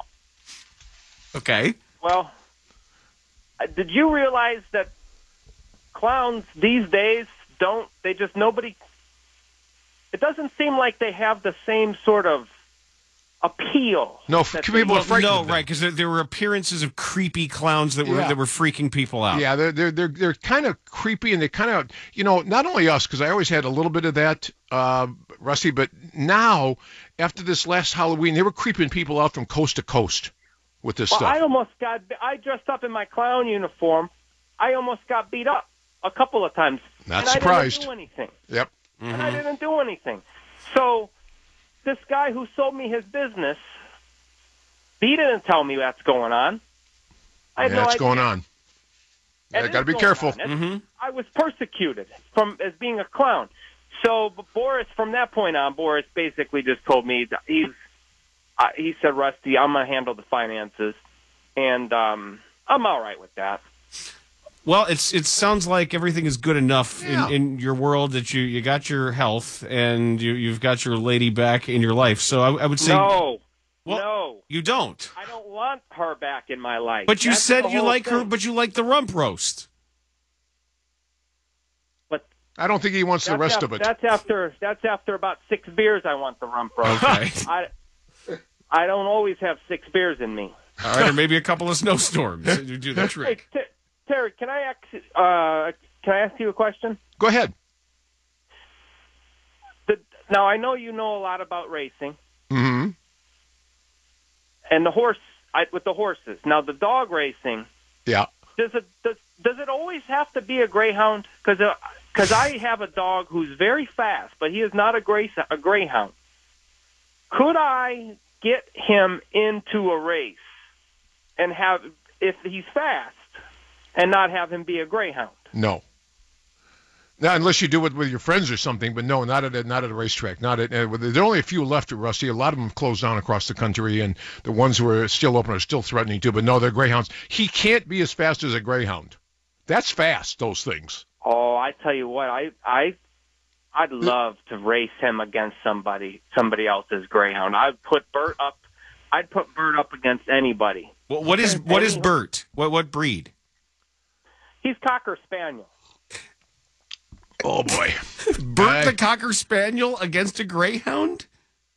Okay. Well, uh, did you realize that clowns these days don't? They just nobody. It doesn't seem like they have the same sort of appeal. No, that people they- are frightened No, of them. right, because there, there were appearances of creepy clowns that were Yeah. that were freaking people out. Yeah, they're they're they're, they're kind of creepy, and they kind of, you know, not only us, because I always had a little bit of that, uh, Rusty, but now after this last Halloween, they were creeping people out from coast to coast with this Well, stuff. I almost got. I dressed up in my clown uniform. I almost got beat up a couple of times. Not and surprised. I didn't do anything. Yep. And I didn't do anything. So this guy who sold me his business, he didn't tell me that's going on. I had Yeah, no it's idea. going on. It Yeah, is got to be going careful. on. It's- I was persecuted from as being a clown. So but Boris, from that point on, Boris basically just told me that he's. Uh, he said, "Rusty, I'm gonna handle the finances," and um, I'm all right with that. Well, it's it sounds like everything is good enough Yeah. in, in your world that you, you got your health and you you've got your lady back in your life. So I, I would say No, Well, no, you don't. I don't want her back in my life. But you That's said the you whole like her. thing. But you like the rump roast. But I don't think he wants the that's rest af- of it. That's after that's after about six beers. I want the rump roast. Okay. I I don't always have six beers in me. All right, or maybe a couple of snowstorms. You do the Hey, trick. T- Terry, can I ask uh, can I ask you a question? Go ahead. The, now I know you know a lot about racing Mm-hmm. and the horse I, with the horses. Now the dog racing. Yeah. Does it does, does it always have to be a greyhound? Because because I have a dog who's very fast, but he is not a gray a greyhound. Could I get him into a race and have if he's fast and not have him be a greyhound? No. Now, unless you do it with your friends or something, but no, not at a, not at a racetrack. Not at. Uh, there are only a few left at Rusty. A lot of them have closed down across the country, and the ones who are still open are still threatening to. But no, they're greyhounds. He can't be as fast as a greyhound. That's fast. Those things. Oh, I tell you what, I I I'd love to race him against somebody, somebody else's greyhound. I'd put Bert up. I'd put Bert up against anybody. What, what is what is Bert? What what breed? He's Cocker Spaniel. Oh boy, Bert I, the Cocker Spaniel against a greyhound?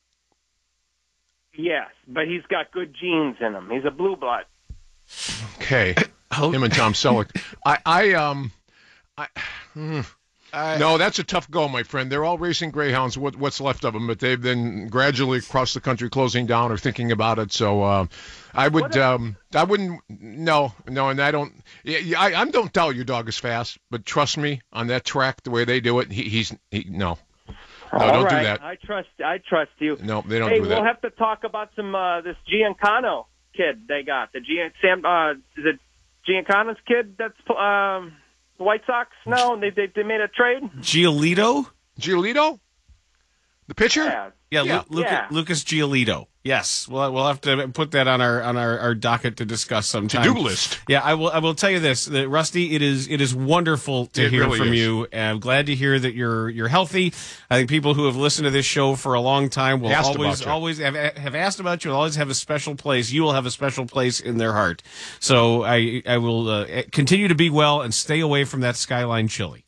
Yes, but he's got good genes in him. He's a blue blood. Okay, him and Tom Selleck. I, I um, I. Hmm. Uh, no, that's a tough go, my friend. They're all racing greyhounds, what, what's left of them, but they've been gradually across the country closing down or thinking about it. So uh, I would, um, I wouldn't, no, no, and I don't, I, I don't doubt your dog is fast, but trust me, on that track, the way they do it, he, he's, he, no. No, all don't right. do that. I trust, I trust you. No, they don't hey, do that. We'll have to talk about some, uh, this Giancano kid they got. The Gian, Sam, uh, is it Giancano's kid that's, um, the White Sox? No, they, they they made a trade. Giolito? Giolito? The pitcher? Yeah, yeah, yeah. Lu- Luca, yeah. Lucas Giolito. Yes, we'll we'll have to put that on our on our, our docket to discuss sometime. To-do list. Yeah, I will I will tell you this, that Rusty, it is it is wonderful to It hear really from is. you. And I'm glad to hear that you're you're healthy. I think people who have listened to this show for a long time will Asked always about you. always have have asked about you. Will always have a special place. You will have a special place in their heart. So I I will uh, continue to be well and stay away from that Skyline chili.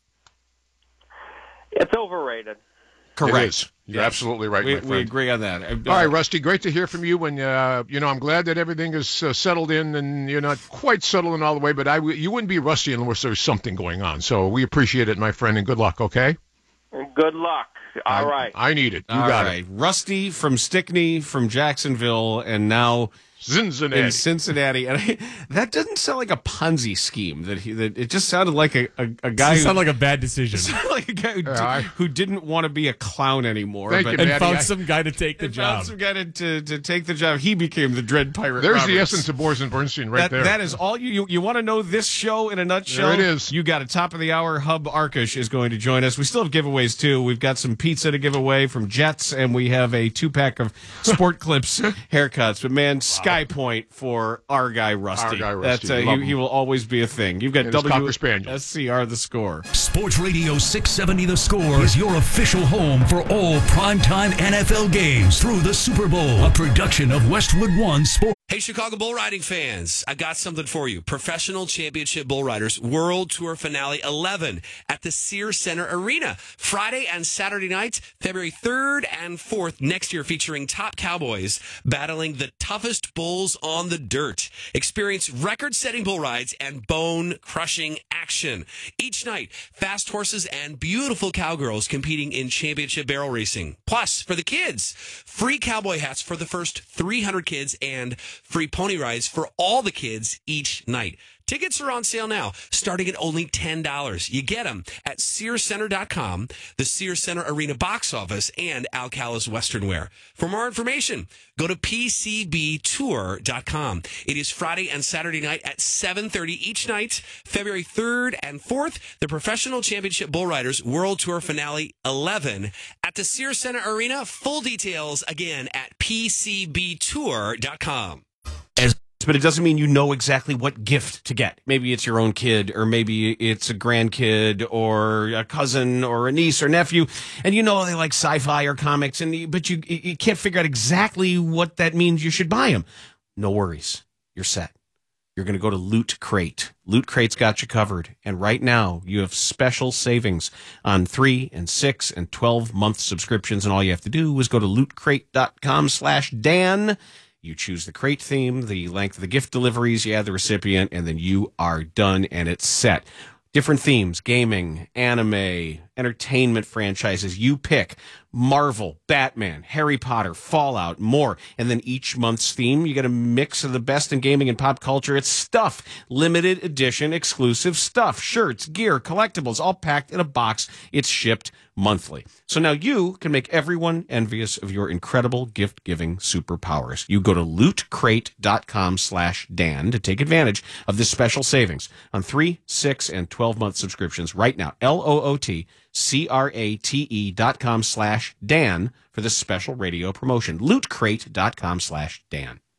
It's overrated. Correct. It is. You're Yes. absolutely right, we, my friend. we agree on that. Uh, All right, Rusty, great to hear from you. And, uh, you know, I'm glad that everything is uh, settled in and you're not quite settled in all the way, but I w- you wouldn't be Rusty unless there's something going on. So we appreciate it, my friend, and good luck, okay? Good luck. All I, right. I need it. You All got right. it. Rusty from Stickney, from Jacksonville, and now Cincinnati. in Cincinnati. And I, that doesn't sound like a Ponzi scheme. That he that it just sounded like a, a, a guy. It who, sounded like a bad decision. it sounded like a guy who, Yeah, di- I- who didn't want to be a clown anymore. Thank but you, and Maddie, found I- some guy to take the and job. found some guy to, to, to take the job. He became the Dread Pirate. There's the Roberts. essence of Boris and Bernstein right that, there. That is all you, you you want to know this show in a nutshell. There it is. You got a top of the hour. Hub Arkush is going to join us. We still have giveaways too. We've got some pizza to give away from Jets, and we have a two pack of Sport Clips haircuts. But man, Sky Point for our guy Rusty. Our guy Rusty. That's uh, Love he, him. he will always be a thing. You've got And his Cocker W Spaniel. S C R the score. Sports Radio six seventy The Score is your official home for all primetime N F L games through the Super Bowl, a production of Westwood One Sports. Hey, Chicago bull riding fans, I got something for you. Professional Championship Bull Riders World Tour Finale eleven at the Sears Center Arena. Friday and Saturday nights, February third and fourth next year, featuring top cowboys battling the toughest bulls on the dirt. Experience record-setting bull rides and bone-crushing action. Each night, fast horses and beautiful cowgirls competing in championship barrel racing. Plus, for the kids, free cowboy hats for the first three hundred kids and free pony rides for all the kids each night. Tickets are on sale now, starting at only ten dollars. You get them at Sears Center dot com, the Sears Center Arena box office, and Alcala's Western Wear. For more information, go to P C B tour dot com. It is Friday and Saturday night at seven thirty each night, February third and fourth, the Professional Championship Bull Riders World Tour Finale eleven at the Sears Center Arena. Full details again at P C B tour dot com. But it doesn't mean you know exactly what gift to get. Maybe it's your own kid, or maybe it's a grandkid, or a cousin, or a niece or nephew, and you know they like sci-fi or comics, and you- but you you can't figure out exactly what that means. You should buy them. No worries, you're set. You're going to go to Loot Crate. Loot Crate's got you covered, and right now you have special savings on three and six and twelve month subscriptions, and all you have to do is go to loot crate dot com slash Dan. You choose the crate theme, the length of the gift deliveries, you add the recipient, and then you are done and it's set. Different themes, gaming, anime, entertainment franchises. You pick Marvel, Batman, Harry Potter, Fallout, more. And then each month's theme, you get a mix of the best in gaming and pop culture. It's stuff, limited edition, exclusive stuff, shirts, gear, collectibles, all packed in a box. It's shipped monthly. So now you can make everyone envious of your incredible gift-giving superpowers. You go to loot crate dot com slash Dan to take advantage of this special savings on three, six, and twelve month subscriptions right now. L O O T C R A T E dot com slash Dan for this special radio promotion. loot crate dot com slash Dan.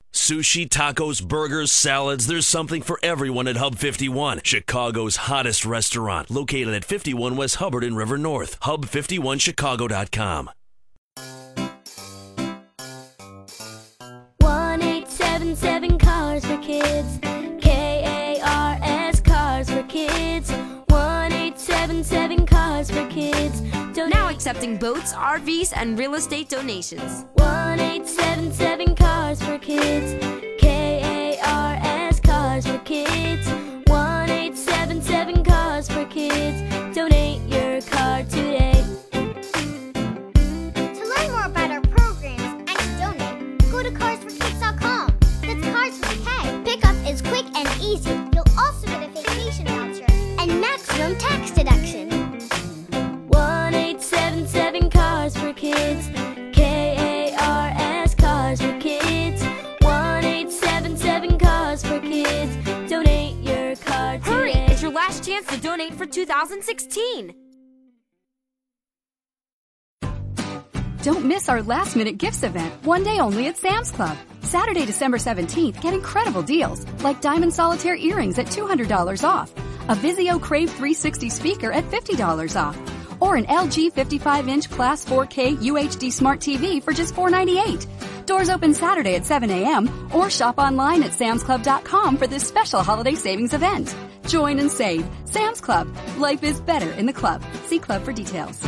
Sushi, tacos, burgers, salads, there's something for everyone at Hub fifty-one, Chicago's hottest restaurant, located at fifty-one West Hubbard in River North. hub fifty-one chicago dot com. one eight seven seven Cars for Kids. K A R S Cars for Kids. one eight seven seven Cars for Kids. Donate. Now accepting boats, R Vs, and real estate donations. one eight seven seven Cars for Kids. K A R S Cars for Kids. one eight seven seven Cars for Kids. Donate your car today. To learn more about our programs and to donate, go to cars for kids dot com. That's Cars for K. Pickup is quick and easy. You'll also get a vacation voucher and maximum tax deduction. one eight seven seven Cars for Kids. K A R S Cars for Kids. one eight seven seven Cars for Kids. Donate your car today. Hurry! It's your last chance to donate for two thousand sixteen. Don't miss our last-minute gifts event, one day only at Sam's Club. Saturday, December seventeenth, get incredible deals, like diamond solitaire earrings at two hundred dollars off, a Vizio Crave three sixty speaker at fifty dollars off, or an L G fifty-five inch Class four K U H D Smart T V for just four ninety-eight. Doors open Saturday at seven a.m. or shop online at sams club dot com for this special holiday savings event. Join and save. Sam's Club. Life is better in the club. See club for details.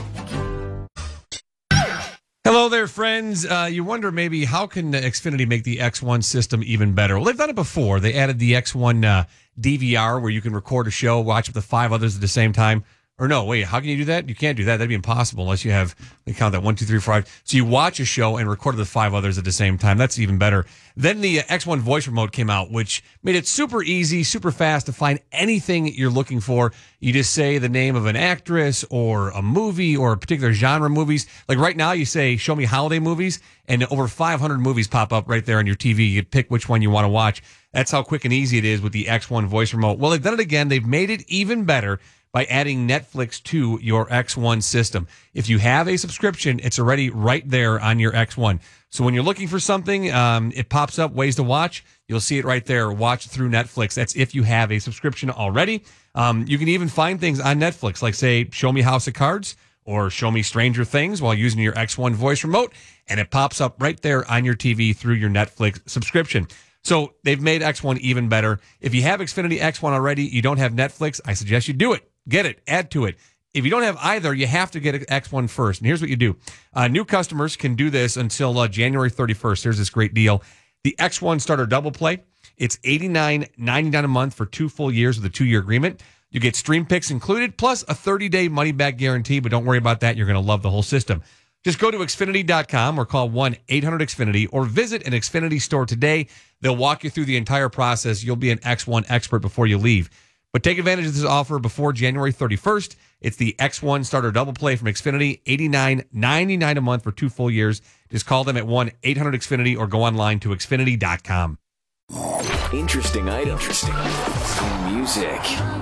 Hello there, friends. Uh, you wonder maybe how can Xfinity make the X one system even better? Well, they've done it before. They added the X one uh, D V R where you can record a show, watch up to five others at the same time. Or no, wait, how can you do that? You can't do that. That'd be impossible unless you have, they count that one, two, three, five. So you watch a show and record it with five others at the same time. That's even better. Then the uh, X one voice remote came out, which made it super easy, super fast to find anything you're looking for. You just say the name of an actress or a movie or a particular genre movies. Like right now you say, show me holiday movies, and over five hundred movies pop up right there on your T V. You pick which one you want to watch. That's how quick and easy it is with the X one voice remote. Well, they've done it again. They've made it even better by adding Netflix to your X one system. If you have a subscription, it's already right there on your X one. So when you're looking for something, um, it pops up, ways to watch. You'll see it right there, watch through Netflix. That's if you have a subscription already. Um, you can even find things on Netflix, like, say, Show Me House of Cards or Show Me Stranger Things while using your X one voice remote, and it pops up right there on your T V through your Netflix subscription. So they've made X one even better. If you have Xfinity X one already, you don't have Netflix, I suggest you do it. Get it. Add to it. If you don't have either, you have to get X one first. And here's what you do. Uh, new customers can do this until uh, January thirty-first. Here's this great deal. The X one Starter Double Play. It's eighty-nine ninety-nine a month for two full years with a two-year agreement. You get stream picks included, plus a thirty-day money-back guarantee. But don't worry about that. You're going to love the whole system. Just go to Xfinity dot com or call one eight hundred X Finity or visit an Xfinity store today. They'll walk you through the entire process. You'll be an X one expert before you leave. But take advantage of this offer before January thirty-first. It's the X one Starter Double Play from Xfinity, eighty-nine ninety-nine a month for two full years. Just call them at one eight hundred X Finity or go online to Xfinity dot com. Interesting item. Interesting item. Music.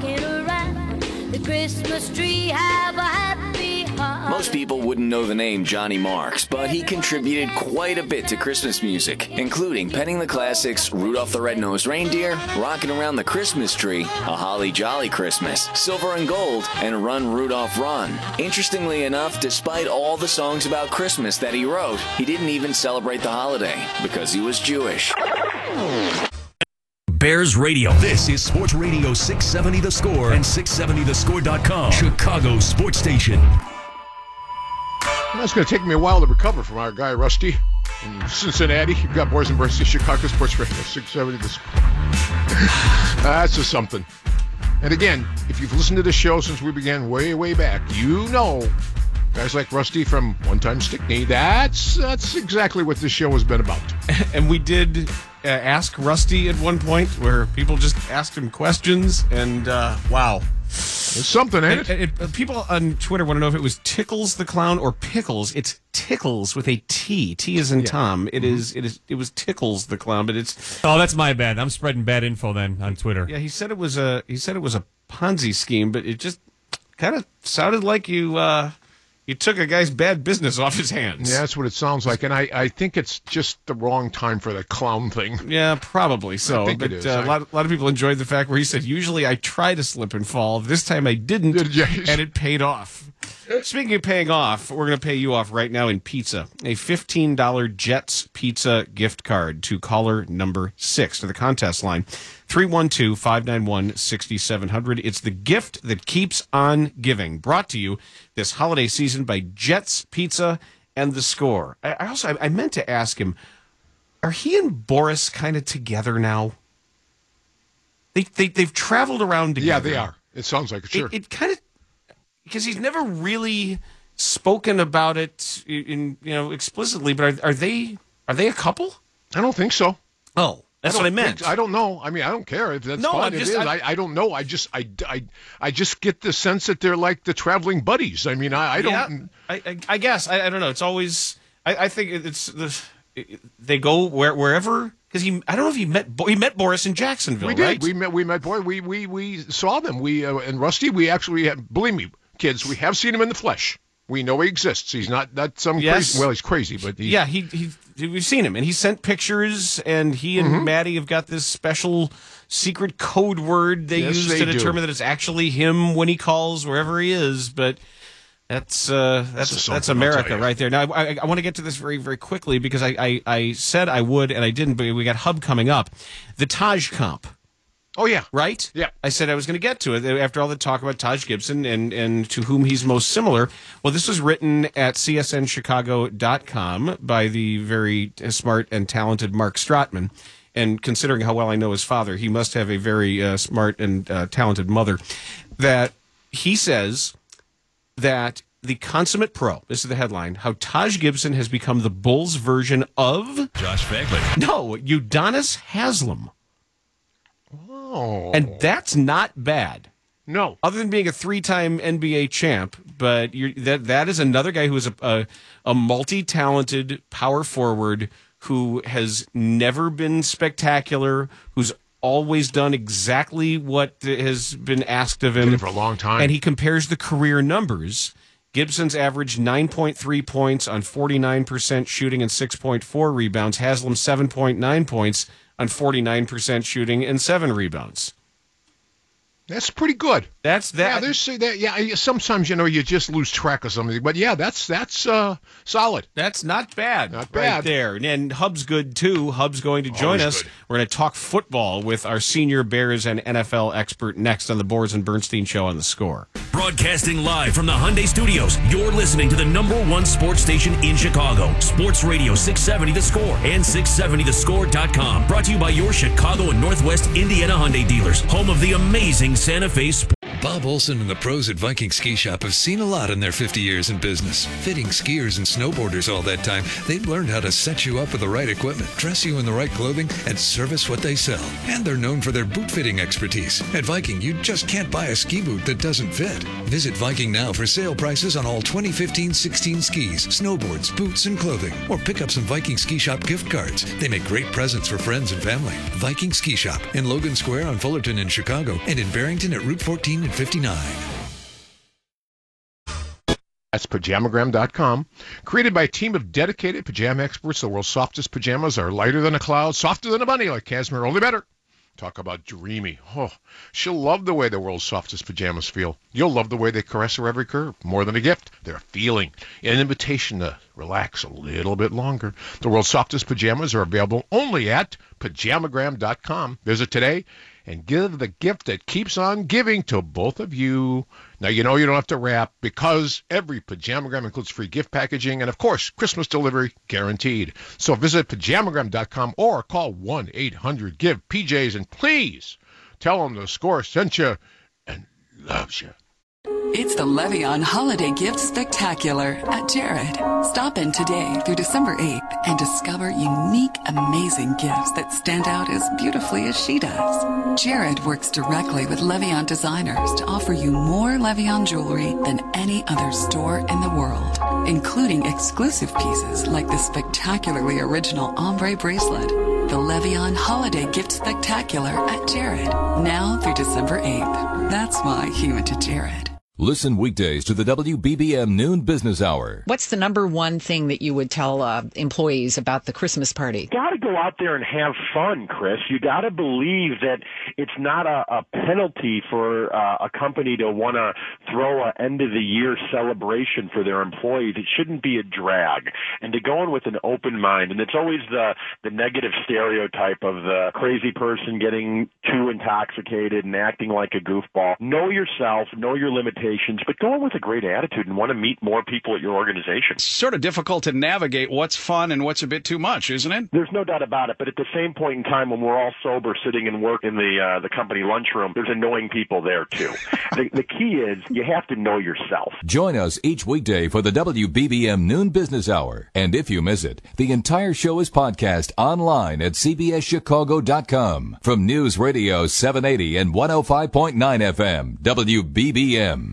The Christmas tree have a happy heart. Most people wouldn't know the name Johnny Marks, but he contributed quite a bit to Christmas music, including penning the classics Rudolph the Red-Nosed Reindeer, Rockin' Around the Christmas Tree, A Holly Jolly Christmas, Silver and Gold, and Run Rudolph Run. Interestingly enough, despite all the songs about Christmas that he wrote, he didn't even celebrate the holiday because he was Jewish. Bears Radio. This is Sports Radio six seventy The Score and six seventy the score dot com, Chicago sports station. Well, it's going to take me a while to recover from our guy Rusty in Cincinnati. You've got Boys and Birds, Chicago Sports Radio six seventy The Score. That's just something. And again, if you've listened to this show since we began way, way back, you know guys like Rusty from One Time Stickney, that's that's exactly what this show has been about. And we did uh, ask Rusty at one point where people just asked him questions, and uh, wow. It's something, ain't it? It, it? People on Twitter want to know if it was Tickles the Clown or Pickles. It's Tickles with a T. T is in yeah. Tom. It mm-hmm. is. It is. It was Tickles the Clown, but it's. Oh, that's my bad. I'm spreading bad info then on Twitter. Yeah, he said it was a. He said it was a Ponzi scheme, but it just kind of sounded like you. Uh, You took a guy's bad business off his hands. Yeah, that's what it sounds like, and I, I think it's just the wrong time for the clown thing. Yeah, probably so. I think but it is. Uh, I- a, lot, a lot of people enjoyed the fact where he said, usually I try to slip and fall. This time I didn't, Did you? and it paid off. Speaking of paying off, we're going to pay you off right now in pizza. A fifteen dollars Jets Pizza gift card to caller number six to the contest line. three one two, five nine one, six seven zero zero. It's the gift that keeps on giving. Brought to you this holiday season by Jets Pizza and The Score. I, I also I, I meant to ask him, are he and Boris kind of together now? They, they, they've traveled around together. Yeah, they are. It sounds like it, sure. It, it kind of, because he's never really spoken about it in, in you know explicitly. But are, are they are they a couple? I don't think so. Oh, that's I what I don't meant. think- I don't know. I mean, I don't care if that's No, fine. I'm It just- is. I'm- I, I don't know. I just I, I, I just get the sense that they're like the traveling buddies. I mean, I, I don't. Yeah, I, I, I guess I, I don't know. It's always I, I think it's the it, they go where, wherever because he I don't know if he met Bo- he met Boris in Jacksonville. We did. Right? We met. We met. Boy, we we we saw them. We uh, and Rusty. We actually have, believe me, kids. We have seen him in the flesh. We know he exists. He's not not some Yes. crazy. Well, he's crazy, but he's, Yeah, he, he he we've seen him, and he sent pictures, and he and Mhm. Maddie have got this special secret code word they Yes, use they to do. determine that it's actually him when he calls wherever he is. But that's uh, That's that's a that's, something, I'll America tell you. right there. Now I, I, I want to get to this very very quickly because I, I I said I would and I didn't, but we got Hub coming up, the Taj comp. Oh yeah, right. Yeah, I said I was going to get to it after all the talk about Taj Gibson and, and to whom he's most similar. Well, this was written at C S N Chicago dot com by the very smart and talented Mark Stratman. And considering how well I know his father, he must have a very uh, smart and uh, talented mother. That he says that the consummate pro, this is the headline, how Taj Gibson has become the Bulls version of Josh Bagley. No, Udonis Haslem. Oh. And that's not bad. No. Other than being a three-time N B A champ, but you're, that that is another guy who is a, a, a multi-talented power forward who has never been spectacular, who's always done exactly what has been asked of him Did it for a long time. And he compares the career numbers. Gibson's averaged nine point three points on forty-nine percent shooting and six point four rebounds. Haslam seven point nine points on forty-nine percent shooting and seven rebounds. That's pretty good. That's that. Yeah, there's that. Yeah, I- sometimes you know you just lose track of something, but yeah, that's that's uh, solid. That's not bad. Not Right bad. there. And Hub's good too. Hub's going to join Always us. good. We're going to talk football with our senior Bears and N F L expert next on the Boers and Bernstein Show on The Score. Broadcasting live from the Hyundai Studios, you're listening to the number one sports station in Chicago. Sports Radio six seventy The Score and six seventy the score dot com. Brought to you by your Chicago and Northwest Indiana Hyundai dealers, home of the amazing Santa Fe Sports. Bob Olson and the pros at Viking Ski Shop have seen a lot in their fifty years in business. Fitting skiers and snowboarders all that time, they've learned how to set you up with the right equipment, dress you in the right clothing, and service what they sell. And they're known for their boot fitting expertise. At Viking, you just can't buy a ski boot that doesn't fit. Visit Viking now for sale prices on all twenty fifteen sixteen skis, snowboards, boots, and clothing. Or pick up some Viking Ski Shop gift cards. They make great presents for friends and family. Viking Ski Shop in Logan Square on Fullerton in Chicago and in Barrington at Route fourteen and fifty-nine. That's pajamagram dot com. Created by a team of dedicated pajama experts, the world's softest pajamas are lighter than a cloud, softer than a bunny, like cashmere, only better. Talk about dreamy. Oh, she'll love the way the world's softest pajamas feel. You'll love the way they caress her every curve. More than a gift, they're a feeling, an invitation to relax a little bit longer. The world's softest pajamas are available only at pajamagram dot com. Visit today and give the gift that keeps on giving to both of you. Now, you know you don't have to wrap because every Pajamagram includes free gift packaging and, of course, Christmas delivery guaranteed. So visit pajamagram dot com or call one eight hundred give P Js and please tell them the Score sent you and loves you. It's the Levion Holiday Gift Spectacular at Jared. Stop in today through December eighth and discover unique, amazing gifts that stand out as beautifully as she does. Jared works directly with Levion designers to offer you more Levion jewelry than any other store in the world, including exclusive pieces like the spectacularly original ombre bracelet. The Levion Holiday Gift Spectacular at Jared, now through December eighth. That's why he went to Jared. Listen weekdays to the W B B M Noon Business Hour. What's the number one thing that you would tell uh, employees about the Christmas party? You got to go out there and have fun, Chris. You got to believe that it's not a, a penalty for uh, a company to want to throw an end-of-the-year celebration for their employees. It shouldn't be a drag. And to go in with an open mind, and it's always the, the negative stereotype of the crazy person getting too intoxicated and acting like a goofball. Know yourself, know your limitations, but go in with a great attitude and want to meet more people at your organization. It's sort of difficult to navigate what's fun and what's a bit too much, isn't it? There's no doubt about it, but at the same point in time when we're all sober sitting and work in the uh, the company lunchroom, there's annoying people there too. the, the key is you have to know yourself. Join us each weekday for the W B B M Noon Business Hour. And if you miss it, the entire show is podcast online at C B S Chicago dot com. From News Radio seven eighty and one oh five point nine F M, W B B M.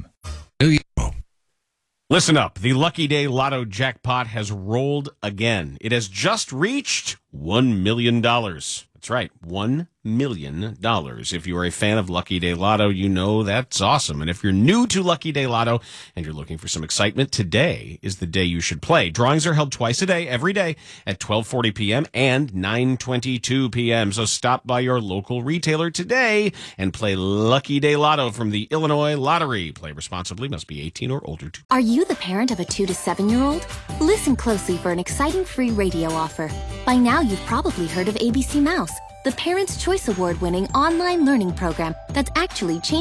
Listen up. The Lucky Day Lotto jackpot has rolled again. It has just reached one million dollars. That's right, one million dollars. If you are a fan of Lucky Day Lotto, you know that's awesome. And if you're new to Lucky Day Lotto and you're looking for some excitement, today is the day you should play. Drawings are held twice a day, every day, at twelve forty p.m. and nine twenty-two p.m. So stop by your local retailer today and play Lucky Day Lotto from the Illinois Lottery. Play responsibly, must be eighteen or older. Are you the parent of a two to seven-year-old? Listen closely for an exciting free radio offer. By now, you've probably heard of A B C Mouse, the Parents' Choice Award-winning online learning program that's actually changing